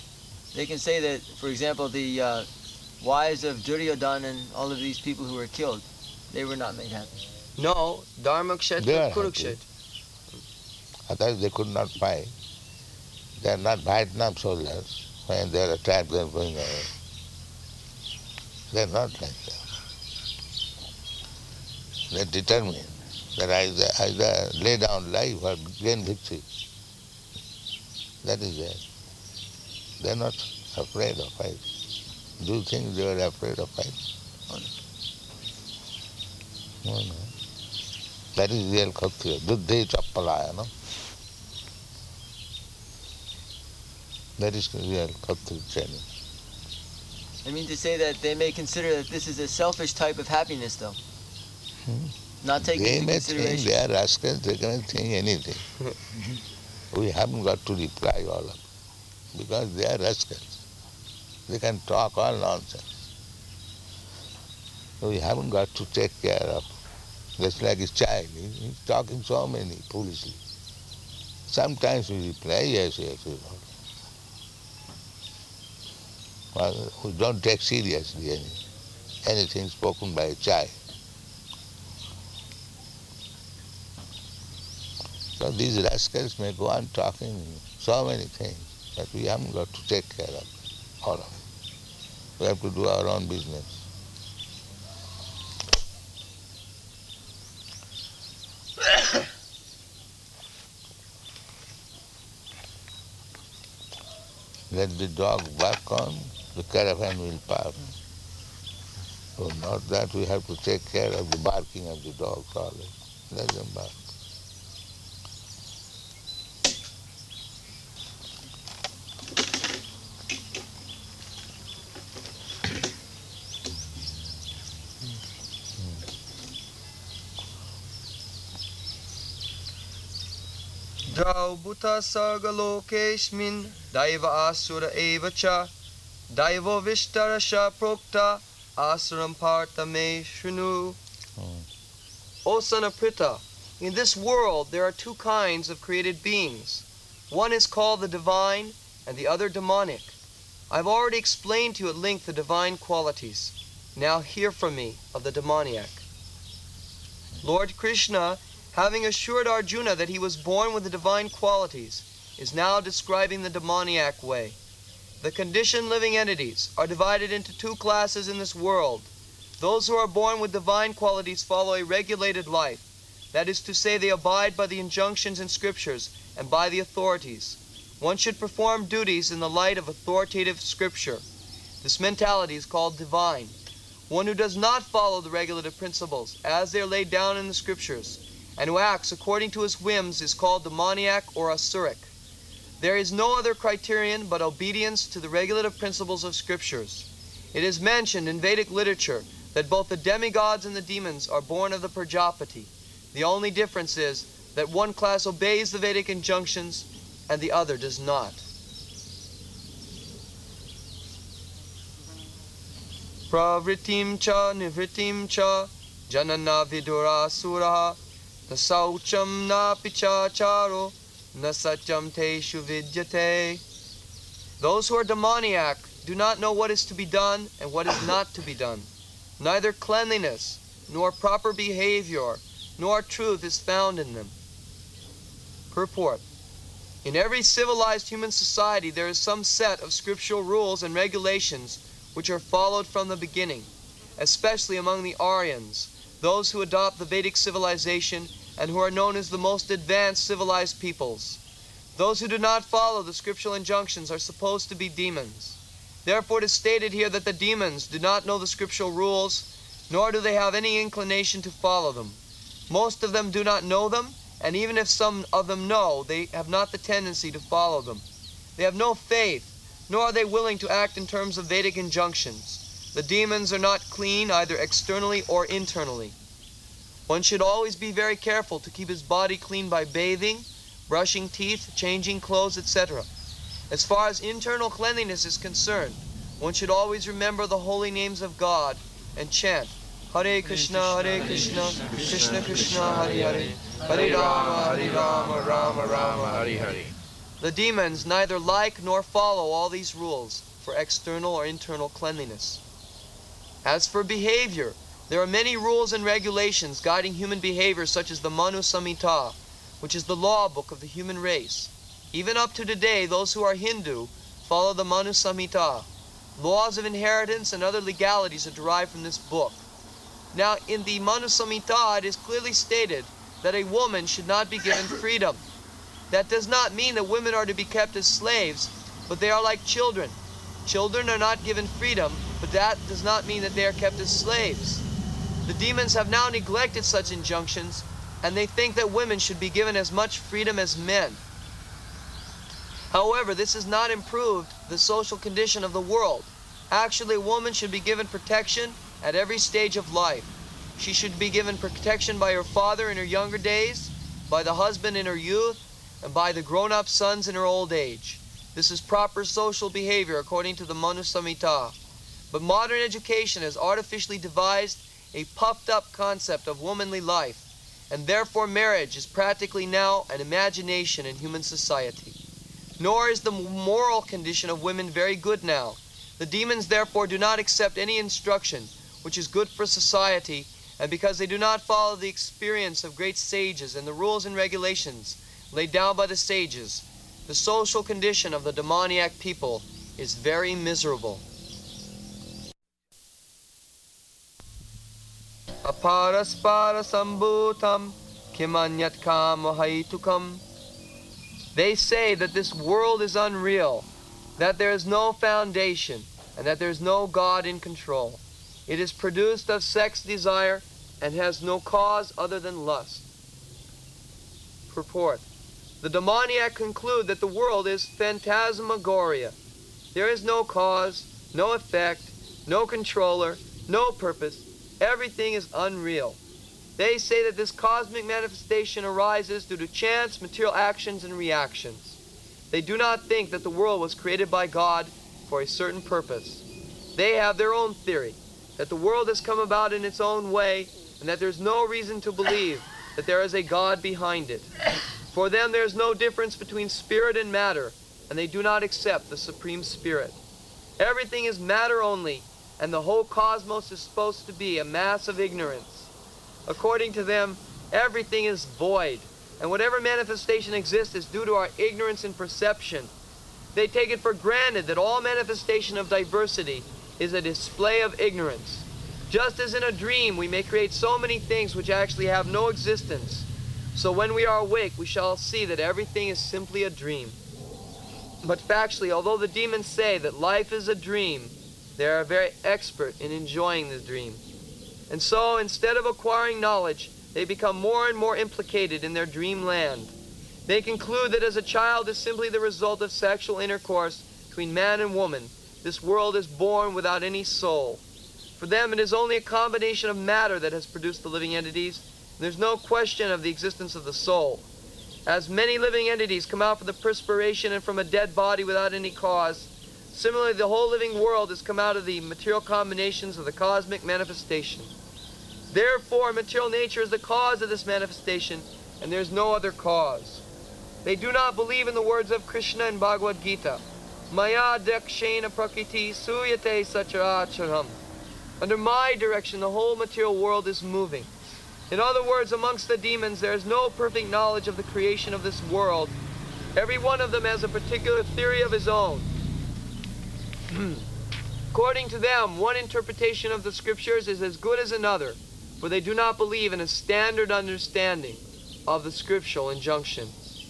Speaker 3: They can say that, for example, the wives of Duryodhana and all of these people who were killed, they were not made happy.
Speaker 1: No, Dharma
Speaker 2: They
Speaker 1: Kshetra
Speaker 2: are
Speaker 1: Kurukshetra.
Speaker 2: Otherwise they could not fight. They are not Vietnam soldiers. When they are attacked, they are going away. They are not like that. They are determined that either lay down life or gain victory. That is it. They are not afraid of fight. Do you think they were afraid of fight? No, no. That is real Kshatriya. Duddhe chappalaya, no? That is real Kshatriya training.
Speaker 3: I mean to say that they may consider that this is a selfish type of happiness, though. Not taking
Speaker 2: They
Speaker 3: into
Speaker 2: may think
Speaker 3: consideration.
Speaker 2: they are rascals, they can think anything. We haven't got to reply all of it, because they are rascals. They can talk all nonsense. We haven't got to take care of. Just like a child, he's talking so many foolishly. Sometimes we reply, yes, yes, yes. Well, we don't take seriously anything spoken by a child. So these rascals may go on talking so many things that we haven't got to take care of all of it. We have to do our own business. Let the dog bark on, the caravan will pass. So not that we have to take care of the barking of the dogs always. Let them bark.
Speaker 1: Drau bhuta sarga lokeshmin daiva asura eva cha daivo vishtarasha prokta asuram partha me shrinu. O son of Pritha, in this world there are two kinds of created beings. One is called the divine and the other demonic. I've already explained to you at length the divine qualities. Now hear from me of the demoniac. Lord Krishna, having assured Arjuna that he was born with the divine qualities, is now describing the demoniac way. The conditioned living entities are divided into two classes in this world. Those who are born with divine qualities follow a regulated life. That is to say, they abide by the injunctions in scriptures and by the authorities. One should perform duties in the light of authoritative scripture. This mentality is called divine. One who does not follow the regulative principles as they are laid down in the scriptures, and who acts according to his whims, is called demoniac or asuric. There is no other criterion but obedience to the regulative principles of scriptures. It is mentioned in Vedic literature that both the demigods and the demons are born of the Prajapati. The only difference is that one class obeys the Vedic injunctions and the other does not. Pravritim cha nivritim cha janana vidura suraha nasaucham na pichacharo nasatyam teshu vidyate. Those who are demoniac do not know what is to be done and what is not to be done. Neither cleanliness, nor proper behavior, nor truth is found in them. Purport. In every civilized human society there is some set of scriptural rules and regulations which are followed from the beginning, especially among the Aryans, those who adopt the Vedic civilization and who are known as the most advanced civilized peoples. Those who do not follow the scriptural injunctions are supposed to be demons. Therefore it is stated here that the demons do not know the scriptural rules, nor do they have any inclination to follow them. Most of them do not know them, and even if some of them know, they have not the tendency to follow them. They have no faith, nor are they willing to act in terms of Vedic injunctions. The demons are not clean either externally or internally. One should always be very careful to keep his body clean by bathing, brushing teeth, changing clothes, etc. As far as internal cleanliness is concerned, one should always remember the holy names of God and chant Hare Krishna, Krishna Krishna, Hare Hare, Hare Rama, Rama, Rama, Hare Hare. The demons neither like nor follow all these rules for external or internal cleanliness. As for behavior, there are many rules and regulations guiding human behavior, such as the Manu Samhita, which is the law book of the human race. Even up to today, those who are Hindu follow the Manu Samhita. Laws of inheritance and other legalities are derived from this book. Now, in the Manu Samhita, it is clearly stated that a woman should not be given freedom. That does not mean that women are to be kept as slaves, but they are like children. Children are not given freedom, but that does not mean that they are kept as slaves. The demons have now neglected such injunctions, and they think that women should be given as much freedom as men. However, this has not improved the social condition of the world. Actually, a woman should be given protection at every stage of life. She should be given protection by her father in her younger days, by the husband in her youth, and by the grown-up sons in her old age. This is proper social behavior according to the Manu Samhita. But modern education has artificially devised a puffed-up concept of womanly life, and therefore marriage is practically now an imagination in human society. Nor is the moral condition of women very good now. The demons therefore do not accept any instruction which is good for society, and because they do not follow the experience of great sages and the rules and regulations laid down by the sages, the social condition of the demoniac people is very miserable. Aparaspara sambhutam kimanyatkam mahaitukam. They say that this world is unreal, that there is no foundation, and that there is no God in control. It is produced of sex desire and has no cause other than lust. Purport. The demoniac conclude that the world is phantasmagoria. There is no cause, no effect, no controller, no purpose. Everything is unreal. They say that this cosmic manifestation arises due to chance, material actions, and reactions. They do not think that the world was created by God for a certain purpose. They have their own theory, that the world has come about in its own way, and that there's no reason to believe that there is a God behind it. For them there is no difference between spirit and matter, and they do not accept the Supreme Spirit. Everything is matter only, and the whole cosmos is supposed to be a mass of ignorance. According to them, everything is void, and whatever manifestation exists is due to our ignorance and perception. They take it for granted that all manifestation of diversity is a display of ignorance. Just as in a dream we may create so many things which actually have no existence, so when we are awake we shall see that everything is simply a dream. But factually, although the demons say that life is a dream, they are very expert in enjoying the dream. And so, instead of acquiring knowledge, they become more and more implicated in their dreamland. They conclude that as a child is simply the result of sexual intercourse between man and woman, this world is born without any soul. For them, it is only a combination of matter that has produced the living entities, and there's no question of the existence of the soul. As many living entities come out from the perspiration and from a dead body without any cause, similarly the whole living world has come out of the material combinations of the cosmic manifestation. Therefore, material nature is the cause of this manifestation, and there is no other cause. They do not believe in the words of Krishna in Bhagavad Gita, Maya dakshena prakriti suyate sacharacharam. Under my direction, the whole material world is moving. In other words, amongst the demons, there is no perfect knowledge of the creation of this world. Every one of them has a particular theory of his own. According to them, one interpretation of the scriptures is as good as another, for they do not believe in a standard understanding of the scriptural injunction.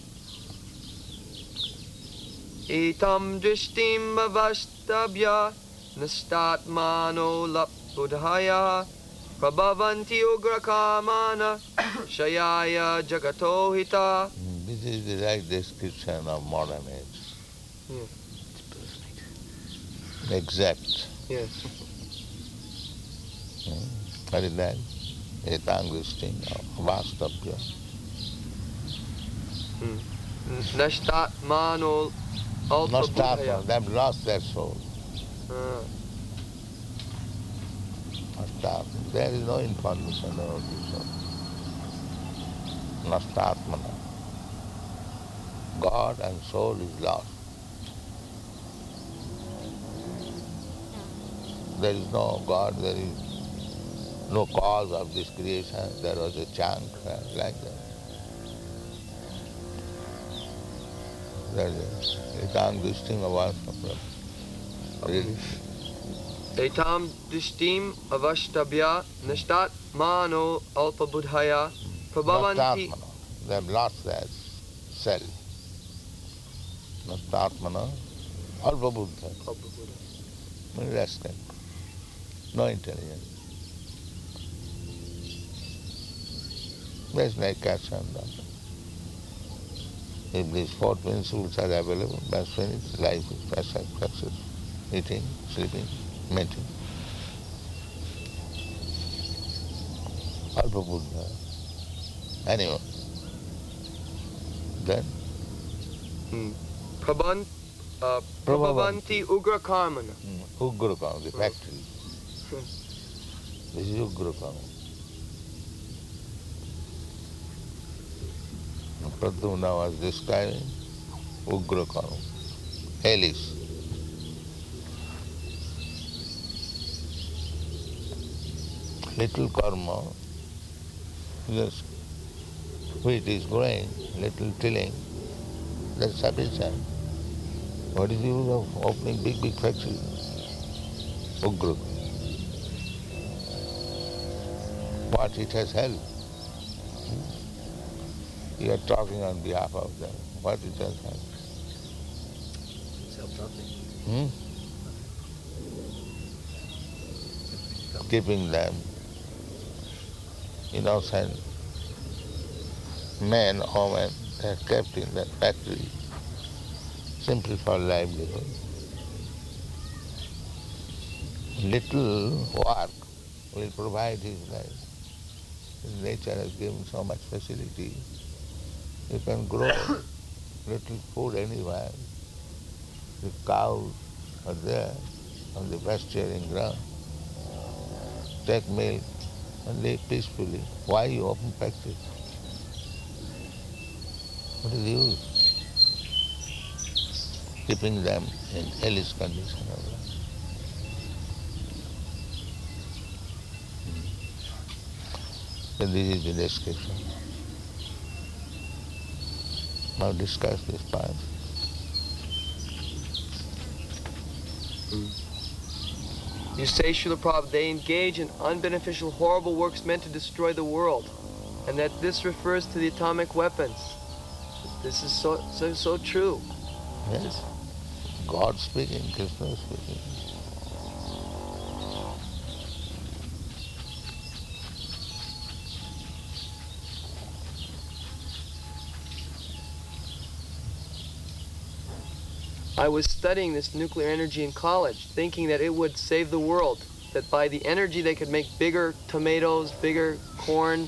Speaker 1: Itam drishtim avashtabhya nastatmano lapudhaya prabhavanti ugrakamana shayaya jagatohita.
Speaker 2: This is the right description of modern age.
Speaker 1: Yeah.
Speaker 2: Exact.
Speaker 1: Yes.
Speaker 2: What is that? Etang drishtim avashtabhya.
Speaker 1: Nashtatmano
Speaker 2: Nastatma, they have lost their soul. Nastatma, there is no information about the soul. Nastatmana. God and soul is lost. There is no God, there is no cause of this creation. There was a chunk like that. There is a etang dishtim avastabhya. Really?
Speaker 1: Etam dishtim avashtabhya nishtat mano alpa buddhaya prabhavanti.
Speaker 2: Nashtatmana. They have lost their self. Nashtatmana, alpa buddha. Restless. No intelligence. That's like cats and dogs. If these four principles are available, that's finished. Life is precious. Eating, sleeping, mating. Alpa buddha. Anyway. Then?
Speaker 1: Prabhavanti ugra karmana.
Speaker 2: Ugra karma, the factory. This is ugra karma. Pradyumna was describing ugra karma, hellish. Little karma, just wheat is growing, little tilling, that's sufficient. What is the use of opening big factory? Ugra. What it has helped. You are talking on behalf of them. What it has helped.
Speaker 4: It's helped nothing.
Speaker 2: Keeping them innocent men, women, they are kept in that factory simply for livelihood. Little work will provide his life. Nature has given so much facility. You can grow little food anywhere. The cows are there on the pasturing ground. Take milk and live peacefully. Why you open factory? What is the use? Keeping them in hellish condition of life. So this is the description. Now discuss this point.
Speaker 1: You say, Srila Prabhupada, they engage in unbeneficial, horrible works meant to destroy the world, and that this refers to the atomic weapons. This is so true.
Speaker 2: Yes. God speaking, Krishna speaking.
Speaker 1: I was studying this nuclear energy in college, thinking that it would save the world, that by the energy they could make bigger tomatoes, bigger corn,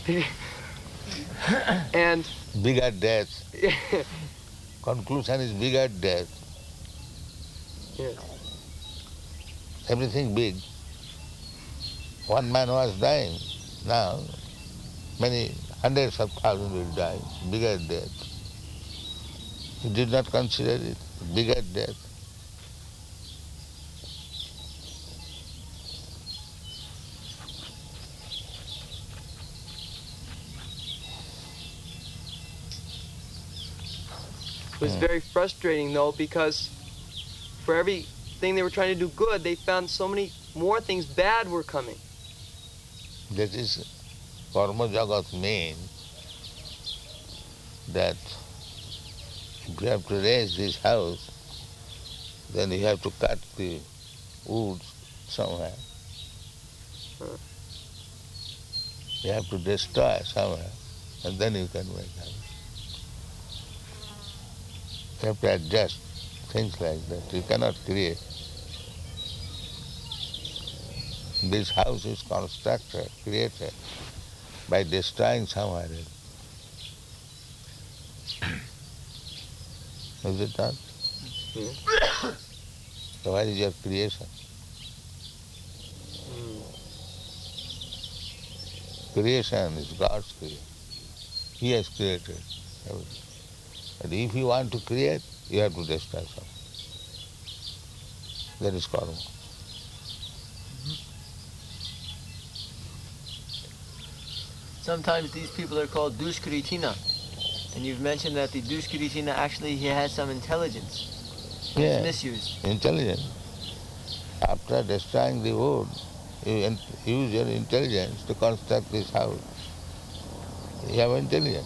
Speaker 1: and
Speaker 2: Bigger death. Conclusion is bigger death.
Speaker 1: Yeah.
Speaker 2: Everything big. One man was dying. Now, many hundreds of thousands will die. Bigger death. You did not consider it. Bigger death.
Speaker 1: It was very frustrating though, because for everything they were trying to do good, they found so many more things bad were coming.
Speaker 2: That is Karma Jagat mean that if you have to raise this house, then you have to cut the woods somewhere. You have to destroy somewhere, and then you can make house. You have to adjust things like that. You cannot create. This house is constructed, created by destroying somewhere else. Is it not?
Speaker 1: Yeah.
Speaker 2: So where is your creation? Creation is God's creation. He has created everything. But if you want to create, you have to destroy something. That is karma.
Speaker 3: Sometimes these people are called dushkritina, and you've mentioned that the dushkritina actually he has some intelligence.
Speaker 2: Yeah.
Speaker 3: It's misused.
Speaker 2: Intelligent. After destroying the wood, you use your intelligence to construct this house. You have intelligence.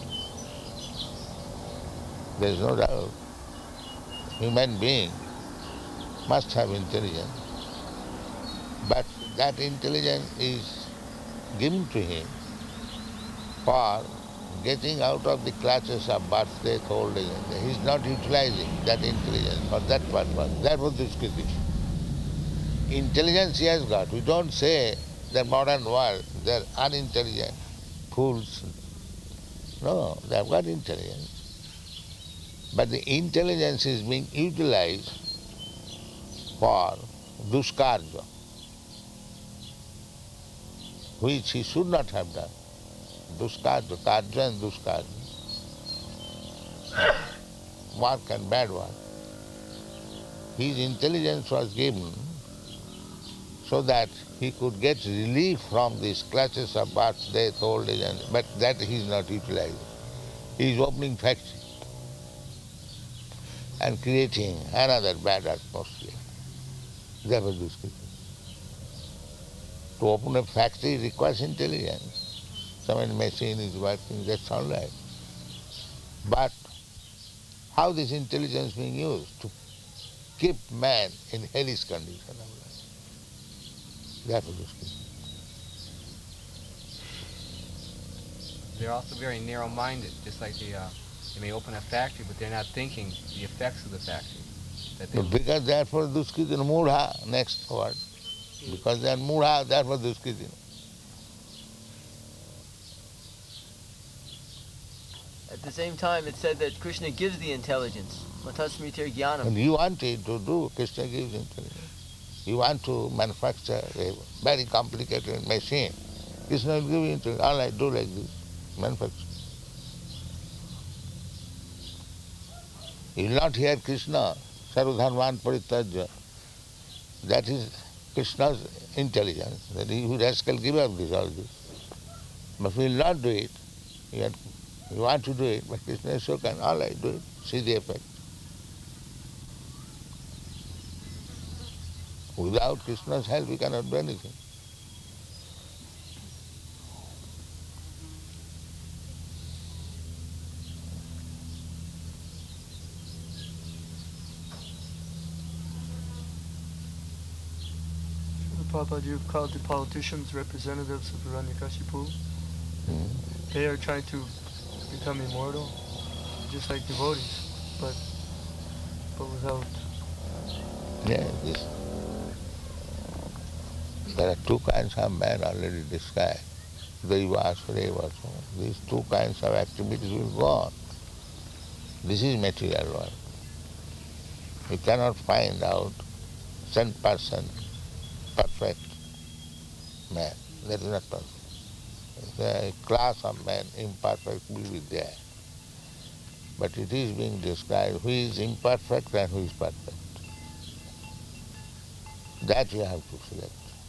Speaker 2: There is no doubt. Human being must have intelligence. But that intelligence is given to him for getting out of the clutches of birth, death, old age. He is not utilizing that intelligence for that purpose. That was the Skriti. Intelligence he has got. We don't say the modern world, they're unintelligent, fools. No, they have got intelligence. But the intelligence is being utilized for duskarja, which he should not have done. Duskarja, karja and duskarja. Work and bad work. His intelligence was given so that he could get relief from these clutches of birth, death, old age, but that he is not utilizing. He is opening factory and creating another bad atmosphere. Therefore, to open a factory requires intelligence. Some machine is working, that's all right. But how this intelligence being used to keep man in hellish condition of life? Therefore,
Speaker 5: they're also very narrow-minded, just like they may open a factory, but they're not thinking the effects of the factory. That they
Speaker 2: because therefore duskritin mudha, next word. Because they are mudha, therefore duskritin.
Speaker 3: At the same time, it said that Krishna gives the intelligence. Matasmitir jnanam.
Speaker 2: And you want it to do, Krishna gives intelligence. You want to manufacture a very complicated machine, Krishna will give you intelligence. All right, do like this, manufacture. You will not hear Krishna, Sarvadharman Parityajya. That is Krishna's intelligence, that he who rascal give up this, all this. But if you will not do it, you want to do it, but Krishna is so kind, all right, do it, see the effect. Without Krishna's help, we cannot do anything.
Speaker 1: Prabhupada, you've called the politicians representatives of Hiranyakashipu. They are trying to become immortal, just like devotees, but without.
Speaker 2: Yes, there are two kinds of men already described. Daiva, Sureva. These two kinds of activities will go on. This is material world. You cannot find out 100% perfect man. That is not possible. The class of men imperfect will be there. But it is being described who is imperfect and who is perfect. That you have to select.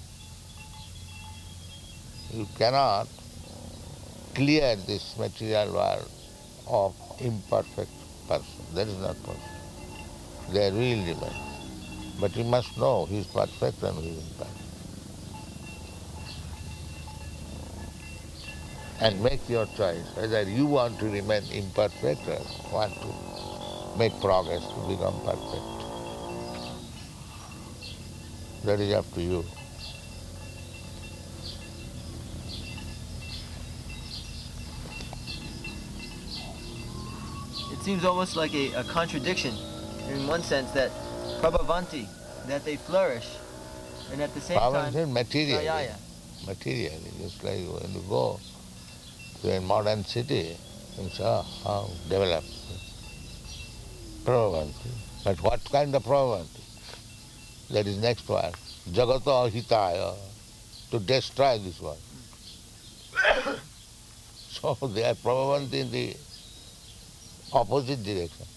Speaker 2: You cannot clear this material world of imperfect person. That is not possible. There will remain. But you must know who is perfect and who is imperfect. And make your choice whether you want to remain imperfect or want to make progress to become perfect. That is up to you.
Speaker 3: It seems almost like a contradiction in one sense that prabhavanti, that they flourish, and at the same time...
Speaker 2: materially.
Speaker 3: Yeah.
Speaker 2: Materially, just like when you go to a modern city, you say, oh, how developed. Prabhavanti. But what kind of prabhavanti? That is next one. Jagata ahitaya, to destroy this world. So they are prabhavanti in the opposite direction.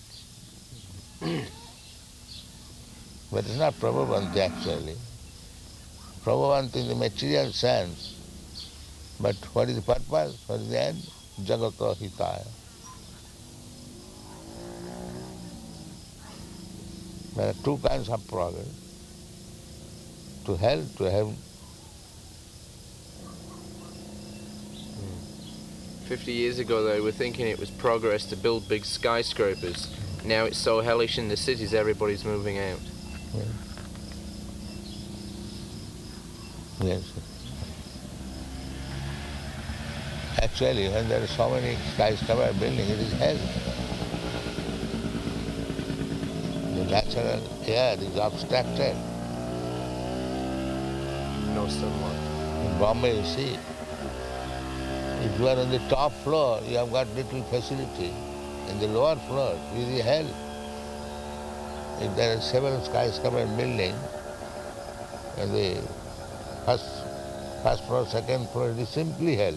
Speaker 2: But it's not Prabhavanti actually. Prabhavanti in the material sense. But what is the purpose? What is the end? Jagata Hitaya. There are two kinds of progress. To help, to have.
Speaker 6: 50 years ago they were thinking it was progress to build big skyscrapers. Now it's so hellish in the cities everybody's moving out.
Speaker 2: Yes. Actually, when there are so many skyscraper buildings, it is hell. The natural air is obstructed.
Speaker 6: No sunlight.
Speaker 2: In Bombay, you see, if you are on the top floor, you have got little facility. In the lower floor, it is hell. If there are several skyscraper buildings, and the first floor, second floor, it is simply hell.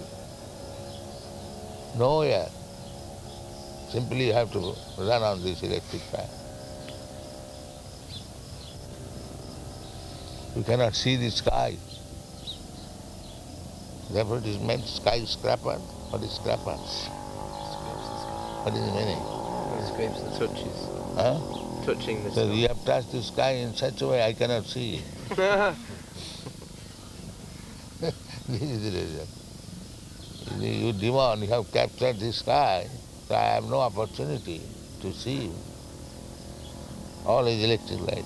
Speaker 2: No air. Simply you have to run on this electric fan. You cannot see the sky. Therefore it is meant skyscraper. What is scraper? What is the meaning?
Speaker 6: Scrapes the touches.
Speaker 2: Huh?
Speaker 6: Touching the
Speaker 2: So
Speaker 6: sky.
Speaker 2: you have touched the sky in such a way I cannot see it. This is the reason. You demon, you have captured the sky, so I have no opportunity to see you. All is electric light.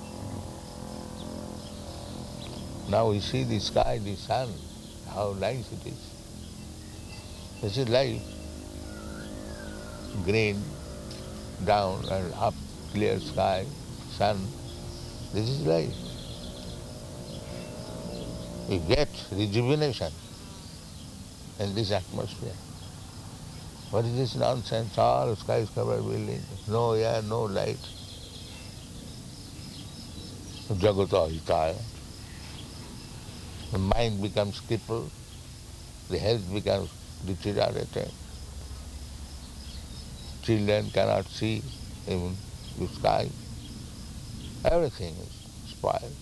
Speaker 2: Now we see the sky, the sun, how nice it is. This is life. Green, down and up, clear sky, sun. This is life. We get rejuvenation in this atmosphere. What is this nonsense? All skyscraper buildings, no air, no light. Jagata Hitaya. The mind becomes crippled, the health becomes deteriorated. Children cannot see even the sky. Everything is spoiled.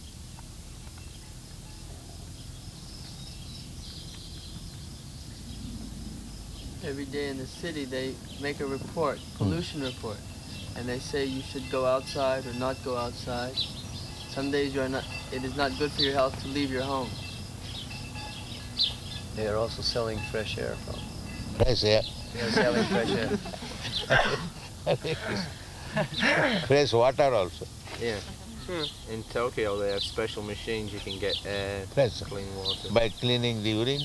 Speaker 3: Every day in the city they make a report, pollution report, and they say you should go outside or not go outside. Some days it is not good for your health to leave your home.
Speaker 4: They are also selling fresh air from.
Speaker 2: Fresh air.
Speaker 4: They are selling fresh air.
Speaker 2: Fresh water also.
Speaker 6: Yeah. In Tokyo they have special machines you can get
Speaker 2: Fresh.
Speaker 6: clean water.
Speaker 2: By cleaning the urine.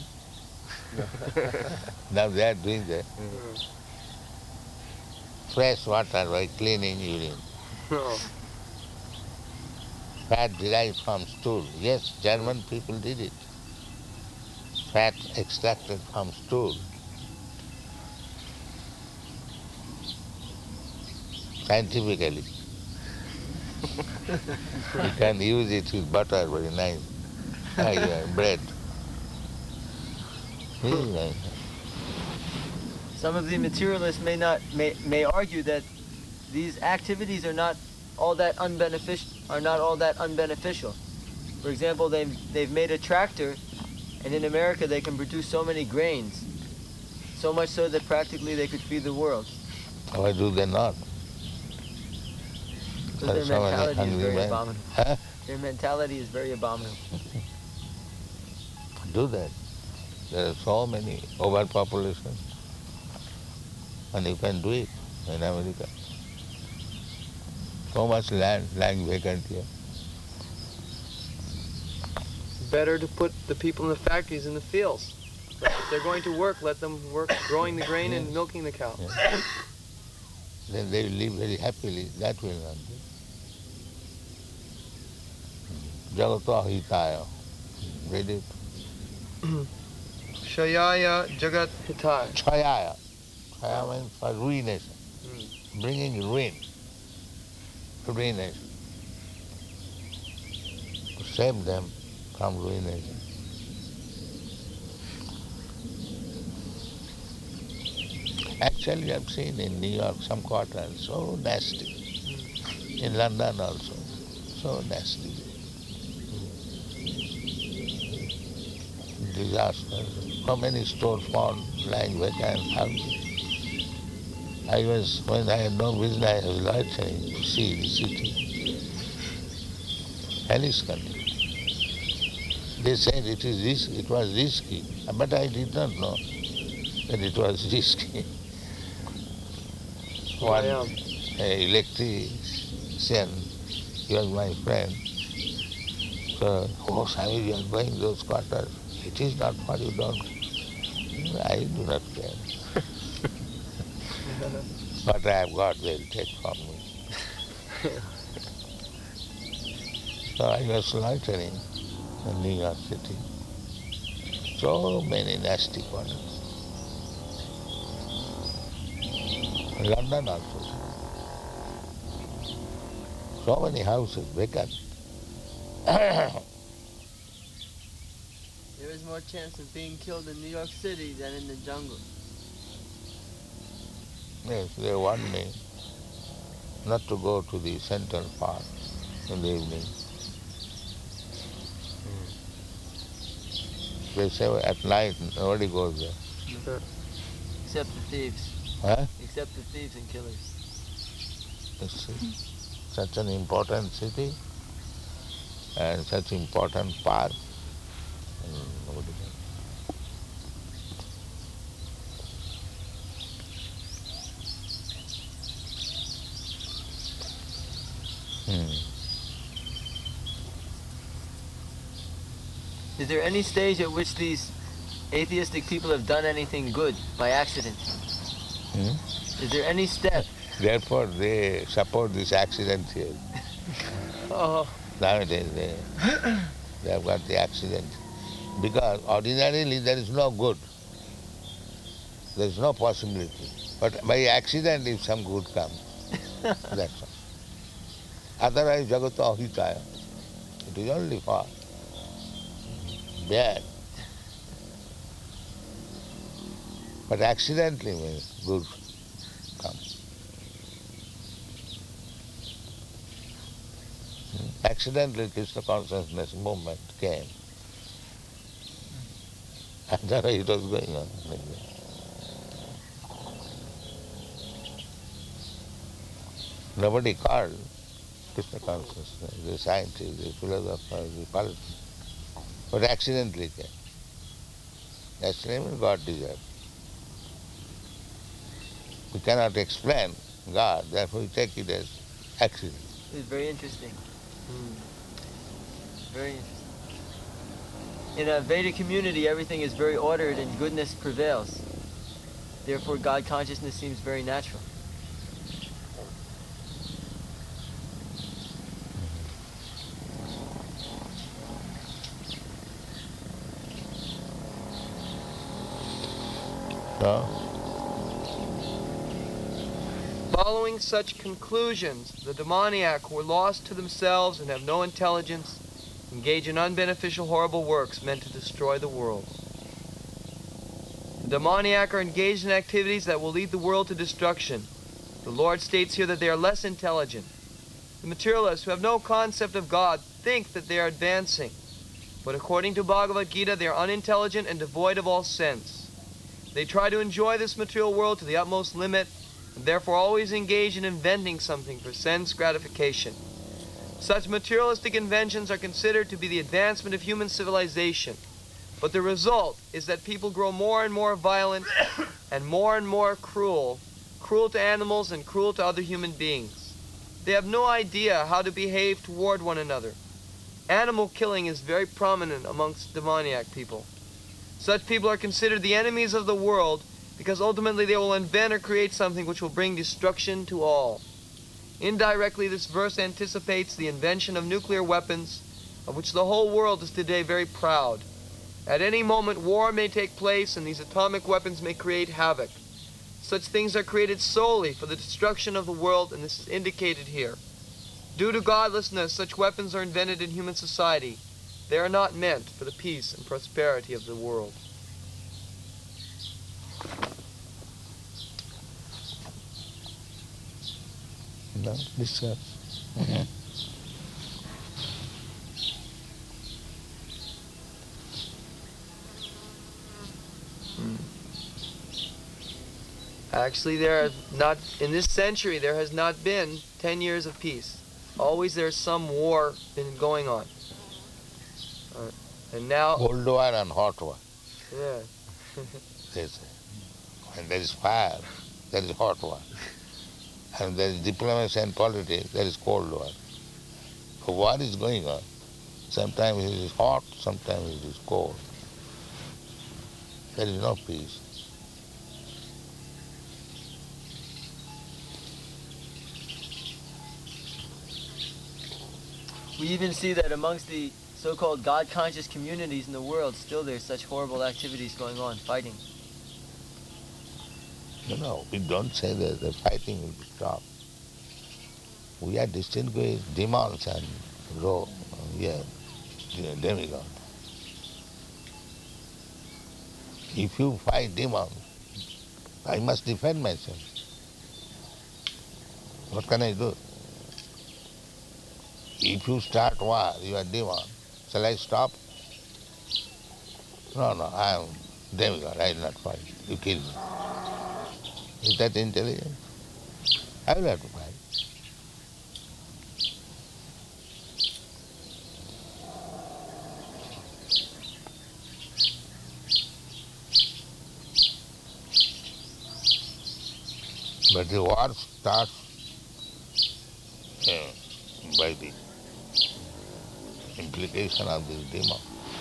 Speaker 2: Now they are doing that. Fresh water by cleaning urine. Fat derived from stool. Yes, German people did it. Fat extracted from stool. Scientifically. You can use it with butter, very nice. Bread. Very nice.
Speaker 3: Some of the materialists may argue that these activities are not all that unbeneficial. For example, they've made a tractor, and in America they can produce so many grains, so much so that practically they could feed the world.
Speaker 2: Why do they not?
Speaker 3: Because their mentality is very
Speaker 2: men.
Speaker 3: abominable.
Speaker 2: Huh?
Speaker 3: Their mentality is very abominable.
Speaker 2: Do that. There are so many overpopulation, and you can do it in America. So much land lying vacant here.
Speaker 1: Better to put the people in the factories in the fields. If they're going to work, let them work growing the grain and milking the cow.
Speaker 2: Yeah. Then they will live very happily. That will not be. Jagata Hitaya. Read it.
Speaker 1: Shayaya Jagat Hitai.
Speaker 2: Chayaya. Chaya means for ruination. Bringing ruin. Ruination. To save them from ruination. Actually, I've seen in New York some quarters so nasty. In London also, so nasty. Disaster. So many stores found lying vacant houses. When I had no business, I was loitering to see the city. Alice country. They said it was risky, but I did not know that it was risky. One electrician, he was my friend. So, oh, Swami, you are going those quarters. It is not for you, don't. I do not care. What I have got, they will take from me. So I was loitering in New York City. So many nasty quarters. London also. So many houses vacant.
Speaker 3: There is more chance of being killed in New York City than in the jungle.
Speaker 2: Yes, they warn me not to go to the Central Park in the evening. They say at night nobody goes there.
Speaker 3: Except the thieves.
Speaker 2: Huh?
Speaker 3: Except the thieves and killers.
Speaker 2: You see, such an important city and such important park. Nobody goes.
Speaker 3: Is there any stage at which these atheistic people have done anything good by accident? Is there any step?
Speaker 2: Therefore they support this accident theory.
Speaker 3: Oh.
Speaker 2: Nowadays they have got the accident. Because ordinarily there is no good. There is no possibility. But by accident if some good comes, that's all. Otherwise jagata ahitaya. It is only for bad. But accidentally means good comes. Accidentally Krishna consciousness movement came. And that's why it was going on like that. Nobody called Krishna consciousness, the scientist, the philosopher, the politician. But accidentally came. Accidentally God desired. We cannot explain God, therefore we take it as accident.
Speaker 3: It's very interesting. Very interesting. In a Vedic community, everything is very ordered and goodness prevails. Therefore, God consciousness seems very natural.
Speaker 2: So,
Speaker 1: Following such conclusions, the demoniac who are lost to themselves and have no intelligence engage in unbeneficial, horrible works meant to destroy the world. The demoniac are engaged in activities that will lead the world to destruction. The Lord states here that they are less intelligent. The materialists who have no concept of God think that they are advancing, but according to Bhagavad Gita, they are unintelligent and devoid of all sense. They try to enjoy this material world to the utmost limit, and therefore always engage in inventing something for sense gratification. Such materialistic inventions are considered to be the advancement of human civilization, but the result is that people grow more and more violent and more cruel to animals and cruel to other human beings. They have no idea how to behave toward one another. Animal killing is very prominent amongst demoniac people. Such people are considered the enemies of the world because ultimately they will invent or create something which will bring destruction to all. Indirectly, this verse anticipates the invention of nuclear weapons, of which the whole world is today very proud. At any moment, war may take place, and these atomic weapons may create havoc. Such things are created solely for the destruction of the world, and this is indicated here. Due to godlessness, such weapons are invented in human society. They are not meant for the peace and prosperity of the world.
Speaker 2: No, discuss.
Speaker 1: Actually, in this century, there has not been 10 years of peace. Always there's some war been going on. And now...
Speaker 2: Cold war and hot war.
Speaker 1: Yeah.
Speaker 2: They say. When there is fire, there is hot war. And there is diplomacy and politics, there is cold war. So war is going on. Sometimes it is hot, sometimes it is cold. There is no peace.
Speaker 3: We even see that amongst the so-called God-conscious communities in the world, still there's such horrible activities going on, fighting.
Speaker 2: No, we don't say that the fighting will be stopped. We are distinguished demons and demigods. If you fight demons, I must defend myself. What can I do? If you start war, you are demon. Shall I stop? No, I am demigod, I will not fight. You kill me. Is that intelligent? I will have to fight. But the war starts by the implication of this demon.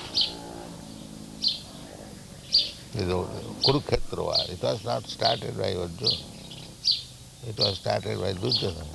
Speaker 2: The Kurukshetra war, it was not started by Arjuna. It was started by Duryodhana.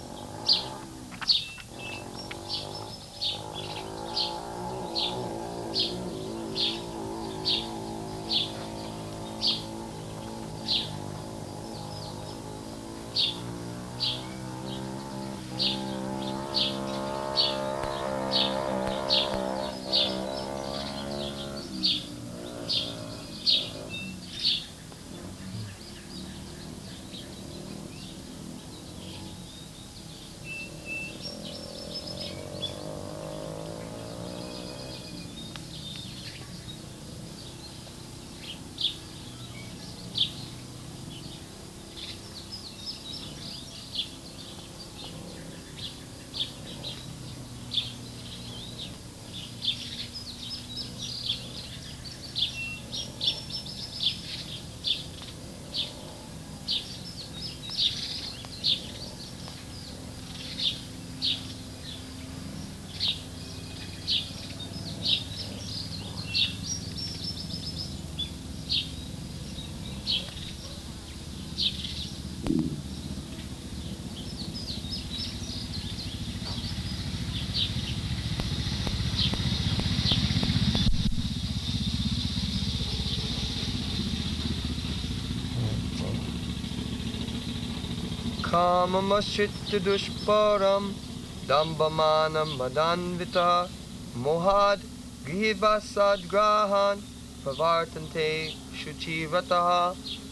Speaker 1: Kamamashritta dushparam dambhamanam madanvita mohad grihivasad grahan pravartante shuchivrataha.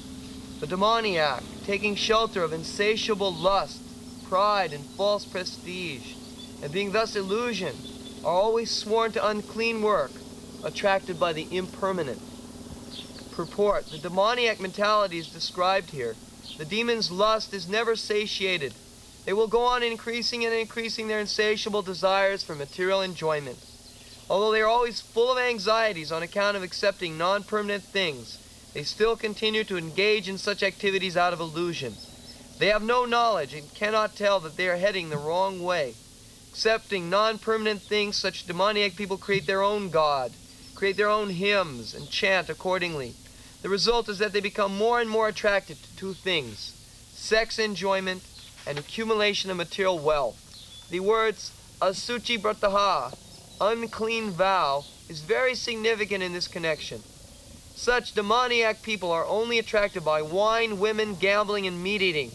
Speaker 1: The demoniac, taking shelter of insatiable lust, pride, and false prestige, and being thus illusioned, are always sworn to unclean work, attracted by the impermanent. Purport: the demoniac mentality is described here. The demon's lust is never satiated. They will go on increasing and increasing their insatiable desires for material enjoyment. Although they are always full of anxieties on account of accepting non-permanent things, they still continue to engage in such activities out of illusion. They have no knowledge and cannot tell that they are heading the wrong way. Accepting non-permanent things, such demoniac people create their own God, create their own hymns, and chant accordingly. The result is that they become more and more attracted to two things: sex enjoyment and accumulation of material wealth. The words asuchi brataha, unclean vow, is very significant in this connection. Such demoniac people are only attracted by wine, women, gambling, and meat eating.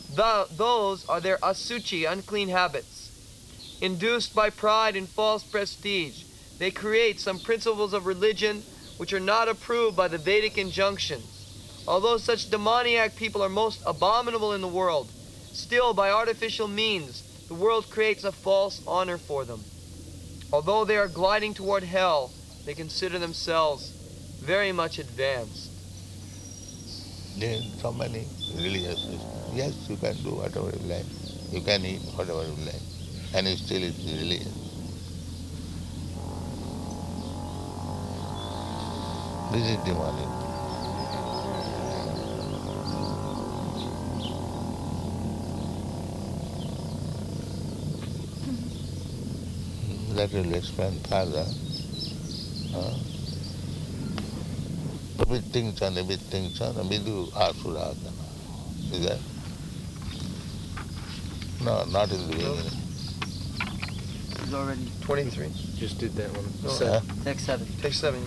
Speaker 1: Those are their asuchi, unclean habits. Induced by pride and false prestige, they create some principles of religion which are not approved by the Vedic injunctions. Although such demoniac people are most abominable in the world, Still, by artificial means, the world creates a false honor for them. Although they are gliding toward hell, they consider themselves very much advanced.
Speaker 2: There are so many religious systems. Yes, you can do whatever you like. You can eat whatever you like. And it still is religious. This is demonic. That will explain further. Everything vidu asuradana. Is that? No, not in the beginning.
Speaker 3: He's already
Speaker 1: 23.
Speaker 6: Just did that one.
Speaker 1: No.
Speaker 6: So,
Speaker 3: text 7.
Speaker 1: Take 7.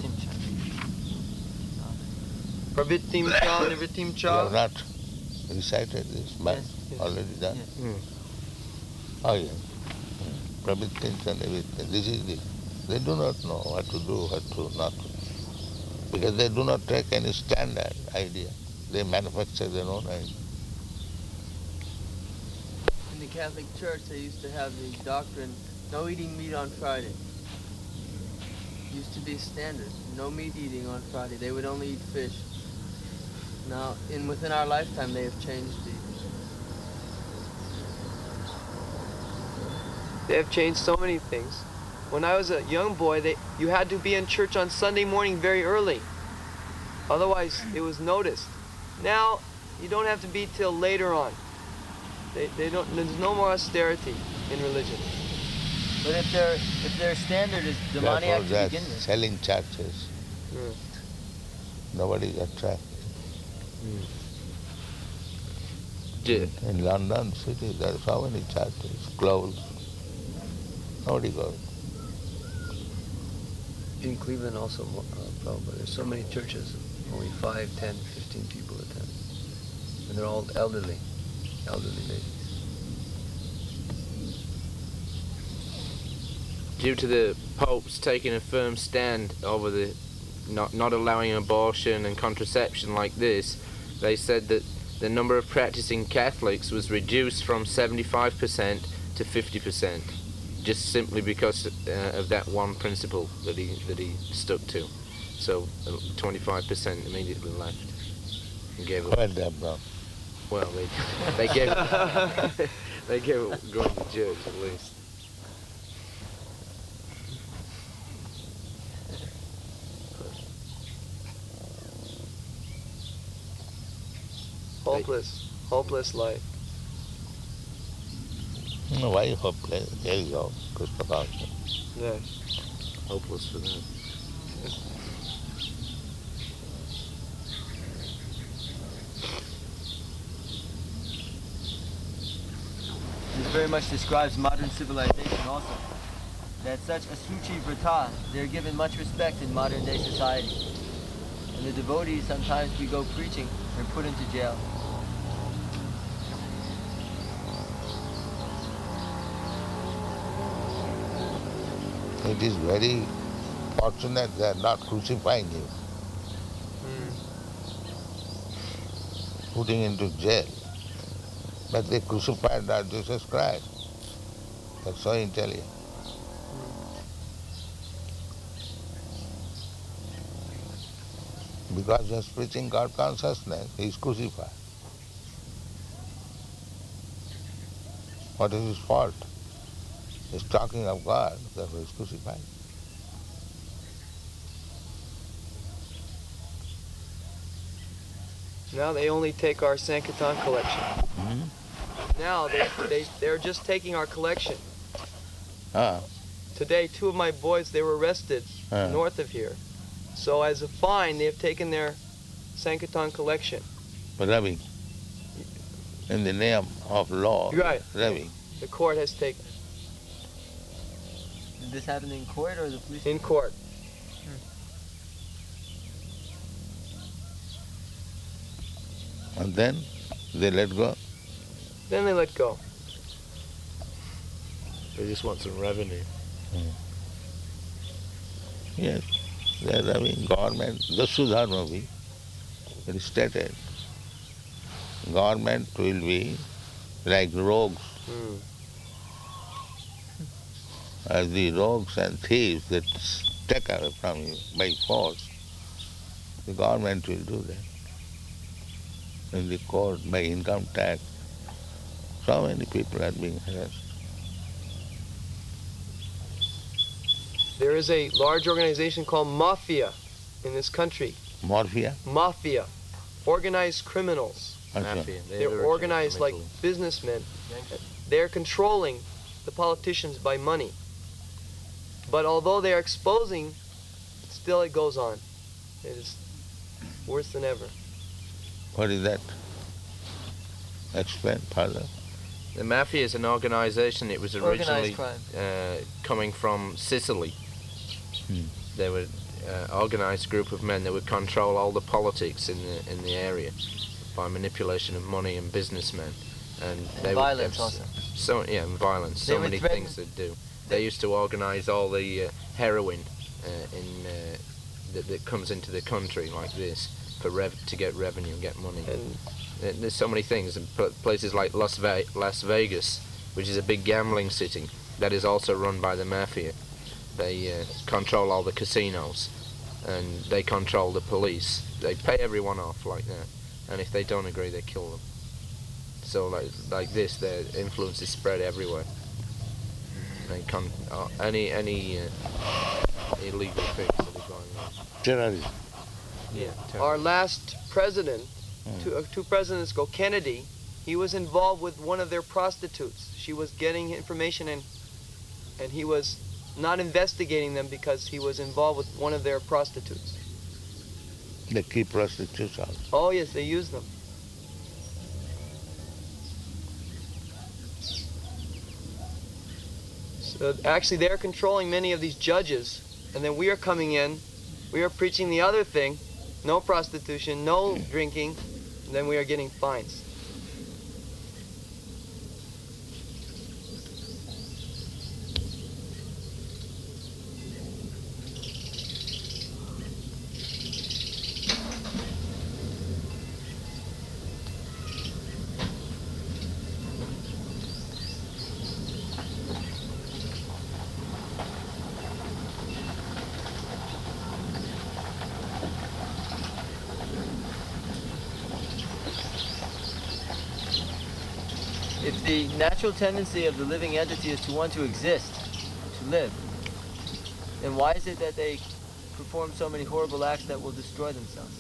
Speaker 1: Pravittim cha, nivrittim
Speaker 2: You
Speaker 1: cha.
Speaker 2: have not recited this, but
Speaker 3: Yes.
Speaker 2: already done.
Speaker 3: Yes.
Speaker 2: Oh yes. Pravittin and everything. This is it. They do not know what to do, what to not to do. Because they do not take any standard idea. They manufacture their own idea.
Speaker 3: In the Catholic Church, they used to have the doctrine, no eating meat on Friday. Used to be standard, no meat eating on Friday. They would only eat fish. Now, within our lifetime, they have changed
Speaker 1: They have changed so many things. When I was a young boy, you had to be in church on Sunday morning very early. Otherwise, it was noticed. Now, you don't have to be till later on. There's no more austerity in religion.
Speaker 3: But if their standard is demoniac
Speaker 2: Therefore,
Speaker 3: to
Speaker 2: they are
Speaker 3: begin with,
Speaker 2: selling churches. Nobody is attracted. In London city, there are so many churches closed. Nobody goes.
Speaker 4: In Cleveland also, Prabhupada, there's so many churches, only 5, 10, 15 people attend. And they're all elderly ladies.
Speaker 6: due to the popes taking a firm stand over the not allowing abortion and contraception like this, they said that the number of practicing Catholics was reduced from 75% to 50%, just simply because of that one principle that he stuck to. So 25% immediately left and gave up.
Speaker 2: Well, they have done.
Speaker 6: Well, they gave up, they gave up going to church at least.
Speaker 1: Hopeless life.
Speaker 2: No, why hopeless? There you go, Krishna consciousness.
Speaker 1: Yes.
Speaker 6: Hopeless for them.
Speaker 3: this very much describes modern civilization also. That such asuchi vrata, they're given much respect in modern day society. And the devotees, sometimes we go preaching, are put into jail.
Speaker 2: It is very fortunate they are not crucifying you, putting into jail. But they crucified our Jesus Christ. They're so intelligent. Because he is preaching God consciousness, he is crucified. What is his fault? He's talking of God, therefore he is crucified.
Speaker 1: Now they only take our Sankirtan collection. Now they're just taking our collection.
Speaker 2: Ah.
Speaker 1: Today, 2 of my boys, they were arrested north of here. So as a fine, they have taken their Sankirtan collection.
Speaker 2: Ravi, in the name of law,
Speaker 1: Right.
Speaker 2: Ravi.
Speaker 1: The court has taken
Speaker 3: Did this happen in court or the police?
Speaker 1: in court.
Speaker 2: And then they let go.
Speaker 1: Then they let go.
Speaker 6: They just want some revenue.
Speaker 2: Yes, they are having government, Dasu Dharmavi, it is stated, government will be like rogues. As the rogues and thieves that take away from you by force, the government will do that. In the court, by income tax, so many people are being harassed.
Speaker 1: There is a large organization called Mafia in this country.
Speaker 2: Morphia?
Speaker 1: Mafia. Organized criminals.
Speaker 6: Mafia.
Speaker 1: They're organized like businessmen. They're controlling the politicians by money. But although they're exposing, still it goes on. It is worse than ever.
Speaker 2: What is that? Explain further.
Speaker 6: The Mafia is an organization. It was originally
Speaker 3: Organized crime.
Speaker 6: coming from Sicily. They were organized group of men that would control all the politics in the area by manipulation of money and businessmen, and they
Speaker 3: Violence
Speaker 6: would
Speaker 3: also.
Speaker 6: So yeah, and violence.
Speaker 3: They
Speaker 6: So
Speaker 3: would
Speaker 6: many
Speaker 3: threaten-
Speaker 6: things they do. They used to organize all the heroin that comes into the country like this for to get revenue and get money.
Speaker 1: And
Speaker 6: There's so many things. Places like Las Vegas, which is a big gambling city, that is also run by the Mafia. They control all the casinos, and they control the police. They pay everyone off like that, and if they don't agree, they kill them. So like this, their influence is spread everywhere. They any illegal things that are going on.
Speaker 2: Terrorism.
Speaker 6: Yeah.
Speaker 1: our last president, two presidents ago, Kennedy, he was involved with one of their prostitutes. She was getting information and he was not investigating them because he was involved with one of their prostitutes.
Speaker 2: They keep prostitutes also.
Speaker 1: Oh yes, they use them. So actually they're controlling many of these judges, and then we are coming in, we are preaching the other thing, no prostitution, no drinking, and then we are getting fines.
Speaker 3: If the natural tendency of the living entity is to want to exist, to live, then why is it that they perform so many horrible acts that will destroy themselves?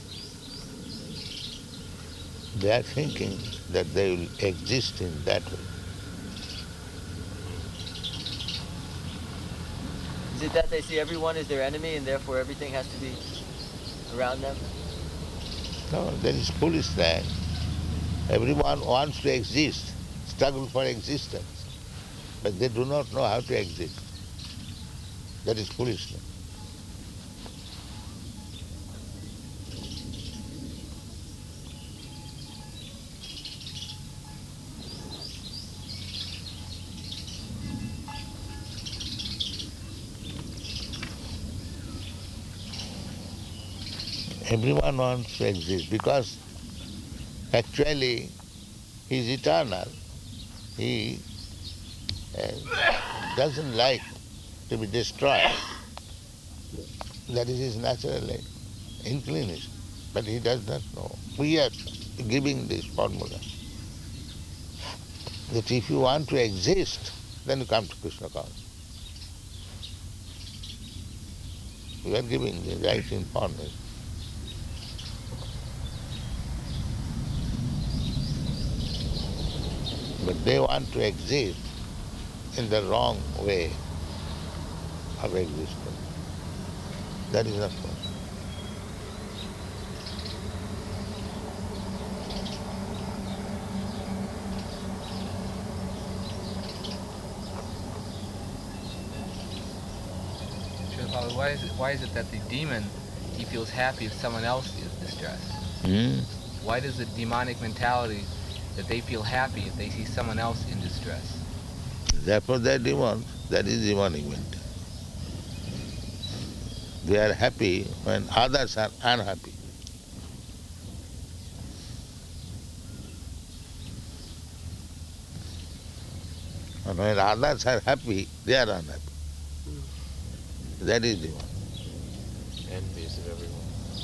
Speaker 2: They are thinking that they will exist in that way.
Speaker 3: Is it that they see everyone as their enemy and therefore everything has to be around them?
Speaker 2: No, that is foolishness. Everyone wants to exist, struggle for existence, but they do not know how to exist. That is foolishness. Everyone wants to exist because actually he is eternal. He doesn't like to be destroyed. That is his natural inclination. But he does not know. We are giving this formula that if you want to exist, then you come to Krishna consciousness. We are giving the right information. But they want to exist in the wrong way of existence. That is not possible.
Speaker 5: Why is it that the demon, he feels happy if someone else is distressed? Why does the demonic mentality that they feel happy if they see someone else in distress?
Speaker 2: Therefore they are demons. That is demonic mentality. They are happy when others are unhappy. when others are happy, they are unhappy. That is the one.
Speaker 6: Envious of everyone.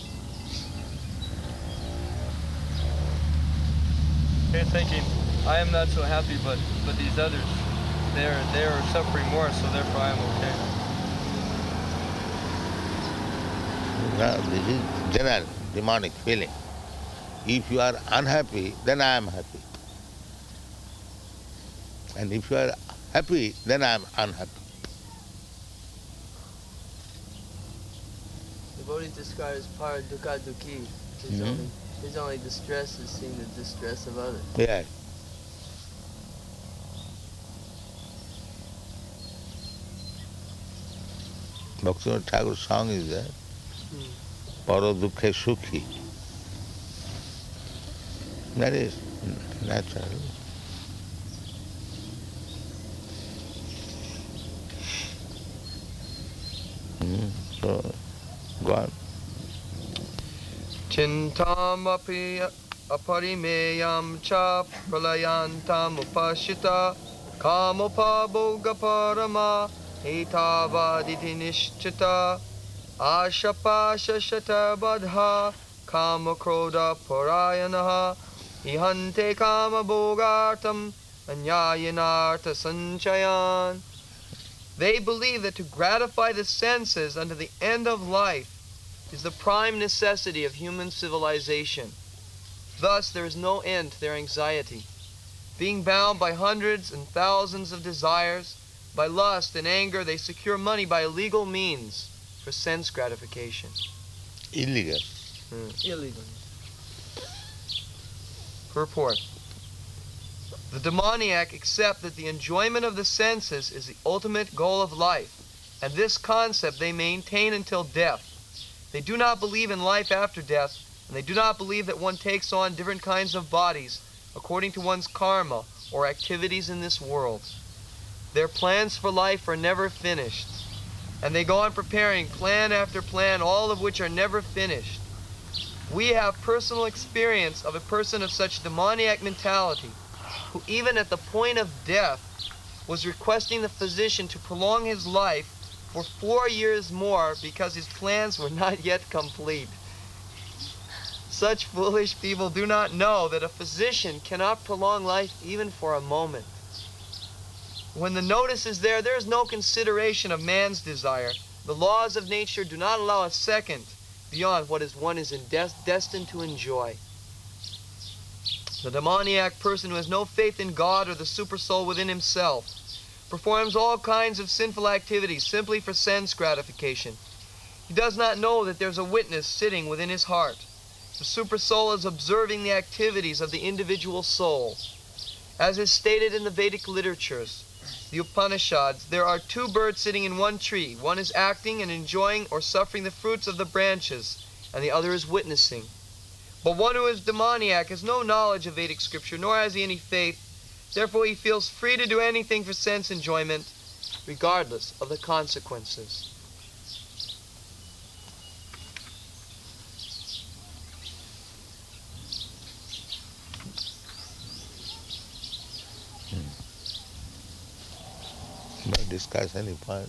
Speaker 1: You're thinking, I am not so happy, but these others, they're suffering more, so therefore I am okay.
Speaker 2: Now, this is general demonic feeling. If you are unhappy, then I am happy. And if you are happy, then I am unhappy.
Speaker 3: Devotees describe as para dukkha dukhi. His only distress is seeing the distress of others.
Speaker 2: Yeah. Bhaktivinoda Thakur's song is there. Para dukkhe sukhi. That is natural. So, go on.
Speaker 1: Chintam api aparimeyam cha pralayantam upashita kamopa bhoga parama etavaditi nishchita ashapasha shata badha kama krodha parayanaha ihante kama bhogartam anyayanartha sanchayan. They believe that to gratify the senses unto the end of life is the prime necessity of human civilization. Thus there is no end to their anxiety. Being bound by hundreds and thousands of desires, by lust and anger, they secure money by illegal means for sense gratification.
Speaker 2: Illegal.
Speaker 3: Illegal.
Speaker 1: Purport. The demoniac accept that the enjoyment of the senses is the ultimate goal of life, and this concept they maintain until death. They do not believe in life after death, and they do not believe that one takes on different kinds of bodies according to one's karma or activities in this world. Their plans for life are never finished, and they go on preparing plan after plan, all of which are never finished. We have personal experience of a person of such demoniac mentality, who even at the point of death was requesting the physician to prolong his life for 4 years more because his plans were not yet complete. Such foolish people do not know that a physician cannot prolong life even for a moment. When the notice is there, there is no consideration of man's desire. The laws of nature do not allow a second beyond what one is destined to enjoy. The demoniac person who has no faith in God or the supersoul within himself performs all kinds of sinful activities simply for sense gratification. He does not know that there's a witness sitting within his heart. The supersoul is observing the activities of the individual soul. As is stated in the Vedic literatures, the Upanishads, there are two birds sitting in one tree. One is acting and enjoying or suffering the fruits of the branches, and the other is witnessing. But one who is demoniac has no knowledge of Vedic scripture, nor has he any faith. Therefore he feels free to do anything for sense enjoyment, regardless of the consequences.
Speaker 2: May I discuss any point?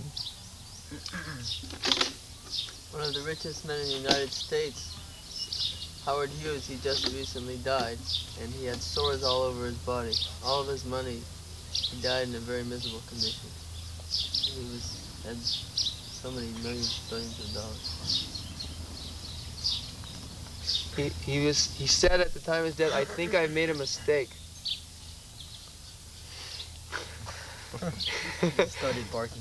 Speaker 3: One of the richest men in the United States, Howard Hughes, he just recently died, and he had sores all over his body. All of his money, he died in a very miserable condition. Had so many millions, billions of dollars.
Speaker 1: He said at the time of his death, I think I've made a mistake.
Speaker 3: He started barking.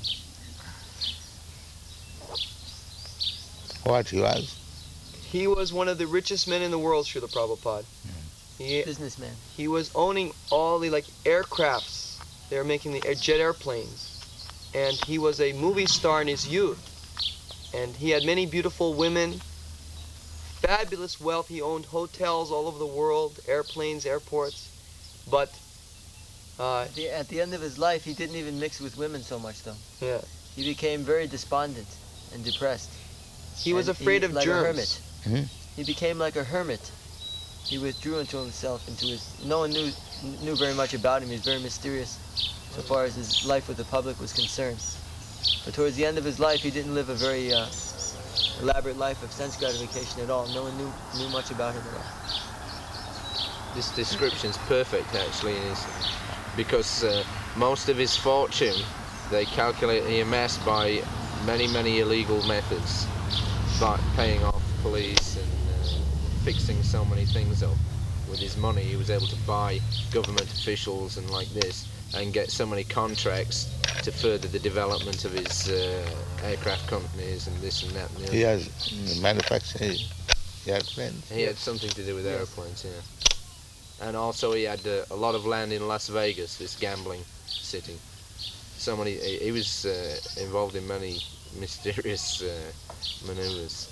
Speaker 2: What he was?
Speaker 1: He was one of the richest men in the world, Srila Prabhupada.
Speaker 3: Businessman.
Speaker 1: He was owning all the aircrafts. They were making the jet airplanes. And he was a movie star in his youth. And he had many beautiful women, fabulous wealth. He owned hotels all over the world, airplanes, airports. But
Speaker 3: at the end of his life, he didn't even mix with women so much, though.
Speaker 1: Yeah.
Speaker 3: He became very despondent and depressed.
Speaker 1: He was afraid of
Speaker 3: like
Speaker 1: germs.
Speaker 3: A hermit. He became like a hermit. He withdrew into himself, no one knew very much about him. He was very mysterious. so far as his life with the public was concerned. But towards the end of his life, he didn't live a very elaborate life of sense gratification at all. No one knew much about him at all.
Speaker 6: This description's perfect, actually, because most of his fortune, they calculate he amassed by many illegal methods, like paying off police and fixing so many things up. With his money, he was able to buy government officials and like this, and get so many contracts to further the development of his aircraft companies and this and that and the other.
Speaker 2: He has manufacturing airplanes.
Speaker 6: He had something to do with airplanes, yeah. And also he had a lot of land in Las Vegas, this gambling city. So many, he was involved in many mysterious maneuvers.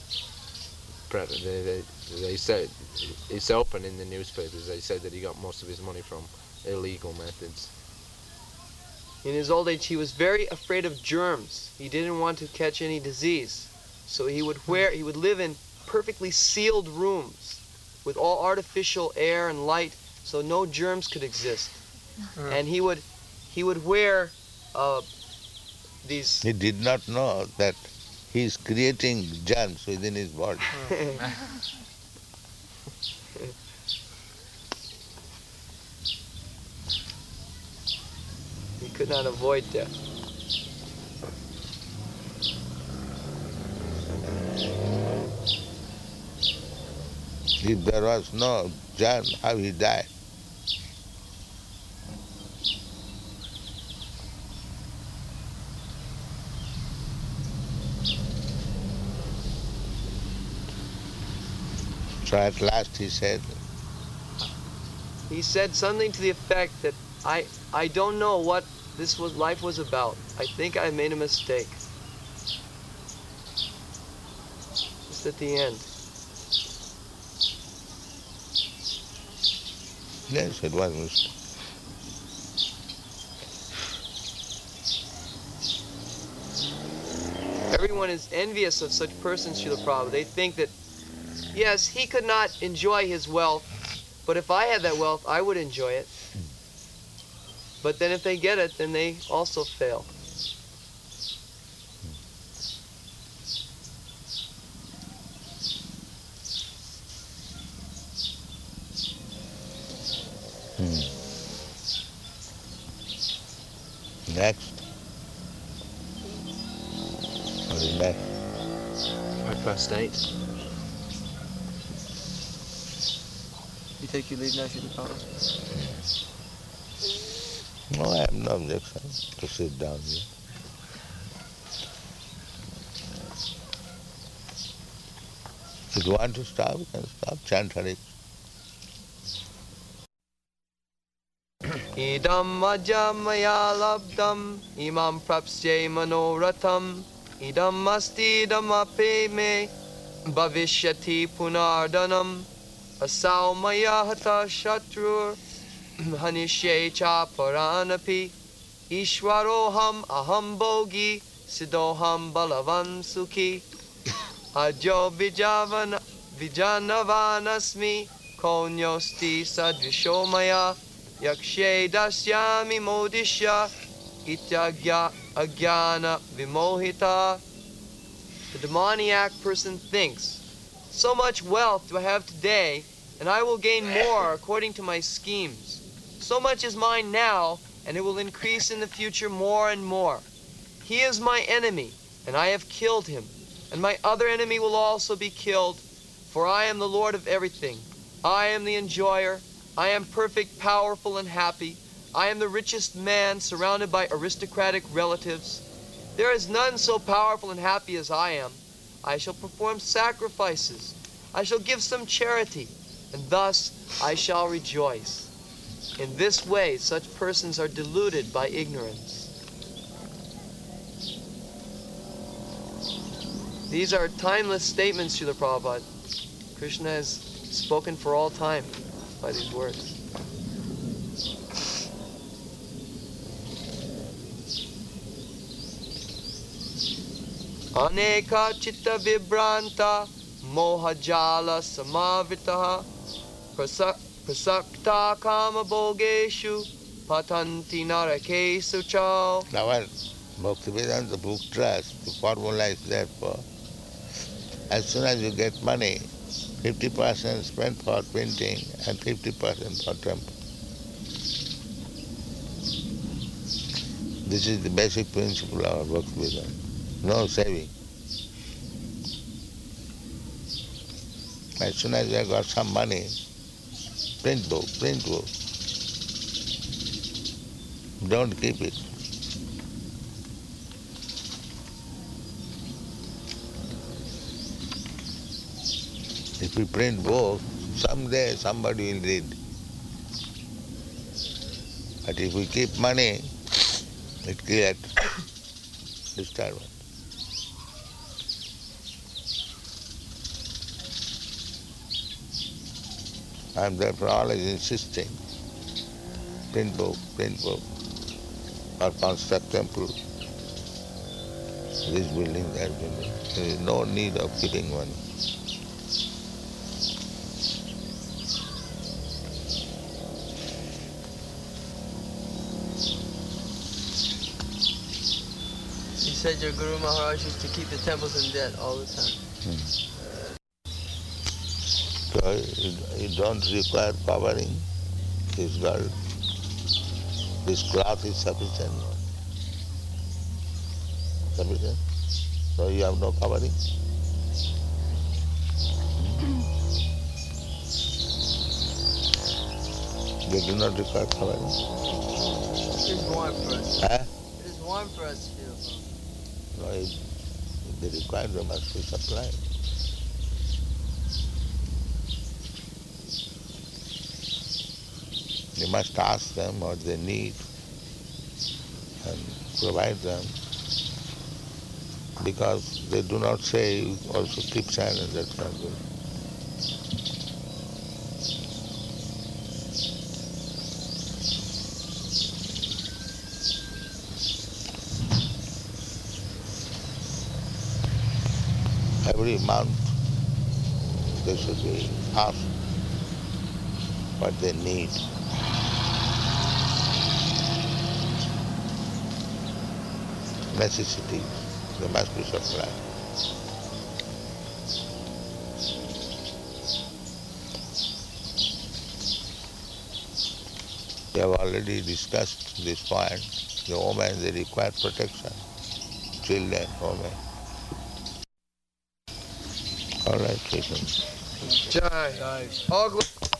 Speaker 6: They said, it's open in the newspapers, they said that he got most of his money from illegal methods.
Speaker 1: In his old age, he was very afraid of germs. He didn't want to catch any disease. So he would live in perfectly sealed rooms with all artificial air and light, so no germs could exist. And he would wear these...
Speaker 2: He did not know that he is creating germs within his body.
Speaker 1: He could not avoid death.
Speaker 2: If there was no germ, how he died? So at last he said
Speaker 1: something to the effect that I don't know what life was about. I think I made a mistake. Just at the end.
Speaker 2: yes, it was a mistake.
Speaker 1: Everyone is envious of such persons, Srila Prabhupada. They think that, yes, he could not enjoy his wealth, but if I had that wealth, I would enjoy it. But then if they get it, then they also fail.
Speaker 2: Next. What is next?
Speaker 6: 8:05.
Speaker 3: You take your leave now, Srila Prabhupada?
Speaker 2: No, I have no objection to sit down here. If you want to stop, you can stop. Chant Hare.
Speaker 1: Idam majamaya labdam imam prapsye manoratham idam asti idamape me bhavishyati punardanam asau maya hata shatrur hanishye cha paranapi ishwaroham aham bogi sidoham balavan sukhi ajo vijanavanasmi konyosti sadrisho maya yakshe dasyami modisha ityagya agyana vimohita. The demoniac person thinks, so much wealth do I have today, and I will gain more according to my schemes. So much is mine now, and it will increase in the future more and more. He is my enemy, and I have killed him, and my other enemy will also be killed, for I am the Lord of everything. I am the enjoyer. I am perfect, powerful, and happy. I am the richest man, surrounded by aristocratic relatives. There is none so powerful and happy as I am. I shall perform sacrifices. I shall give some charity, and thus I shall rejoice. In this way, such persons are deluded by ignorance. These are timeless statements, Srila Prabhupada. Krishna has spoken for all time by these words. Aneka chitta vibranta mohajala samavitaha prasakta kama bogeshu patanti narake suchal.
Speaker 2: Our Bhaktivedanta book trust, the formula is there for as soon as you get money, 50% spent for printing and 50% for temple. This is the basic principle of our Bhaktivedanta. No saving. As soon as you have got some money, print book, print book. Don't keep it. If we print book, someday somebody will read. But if we keep money, it creates disturbance. I am therefore always insisting, print book, or construct temple, this building, that building. There is no need of keeping money.
Speaker 3: You said your Guru Maharaj used to keep the temples in debt all the time.
Speaker 2: So you don't require covering. This girl, this cloth is sufficient. Sufficient. So you have no covering. They do not require covering.
Speaker 3: It is warm for us.
Speaker 2: Huh?
Speaker 3: It is warm for us to feel.
Speaker 2: No, if they require, they must be supplied. You must ask them what they need and provide them, because they do not say you also keep silent, that's not good. Every month they should be asked what they need. Necessities, they must be supplied. We have already discussed this point. The women, they require protection. Children, women. All right, Krishna.
Speaker 1: Jai. All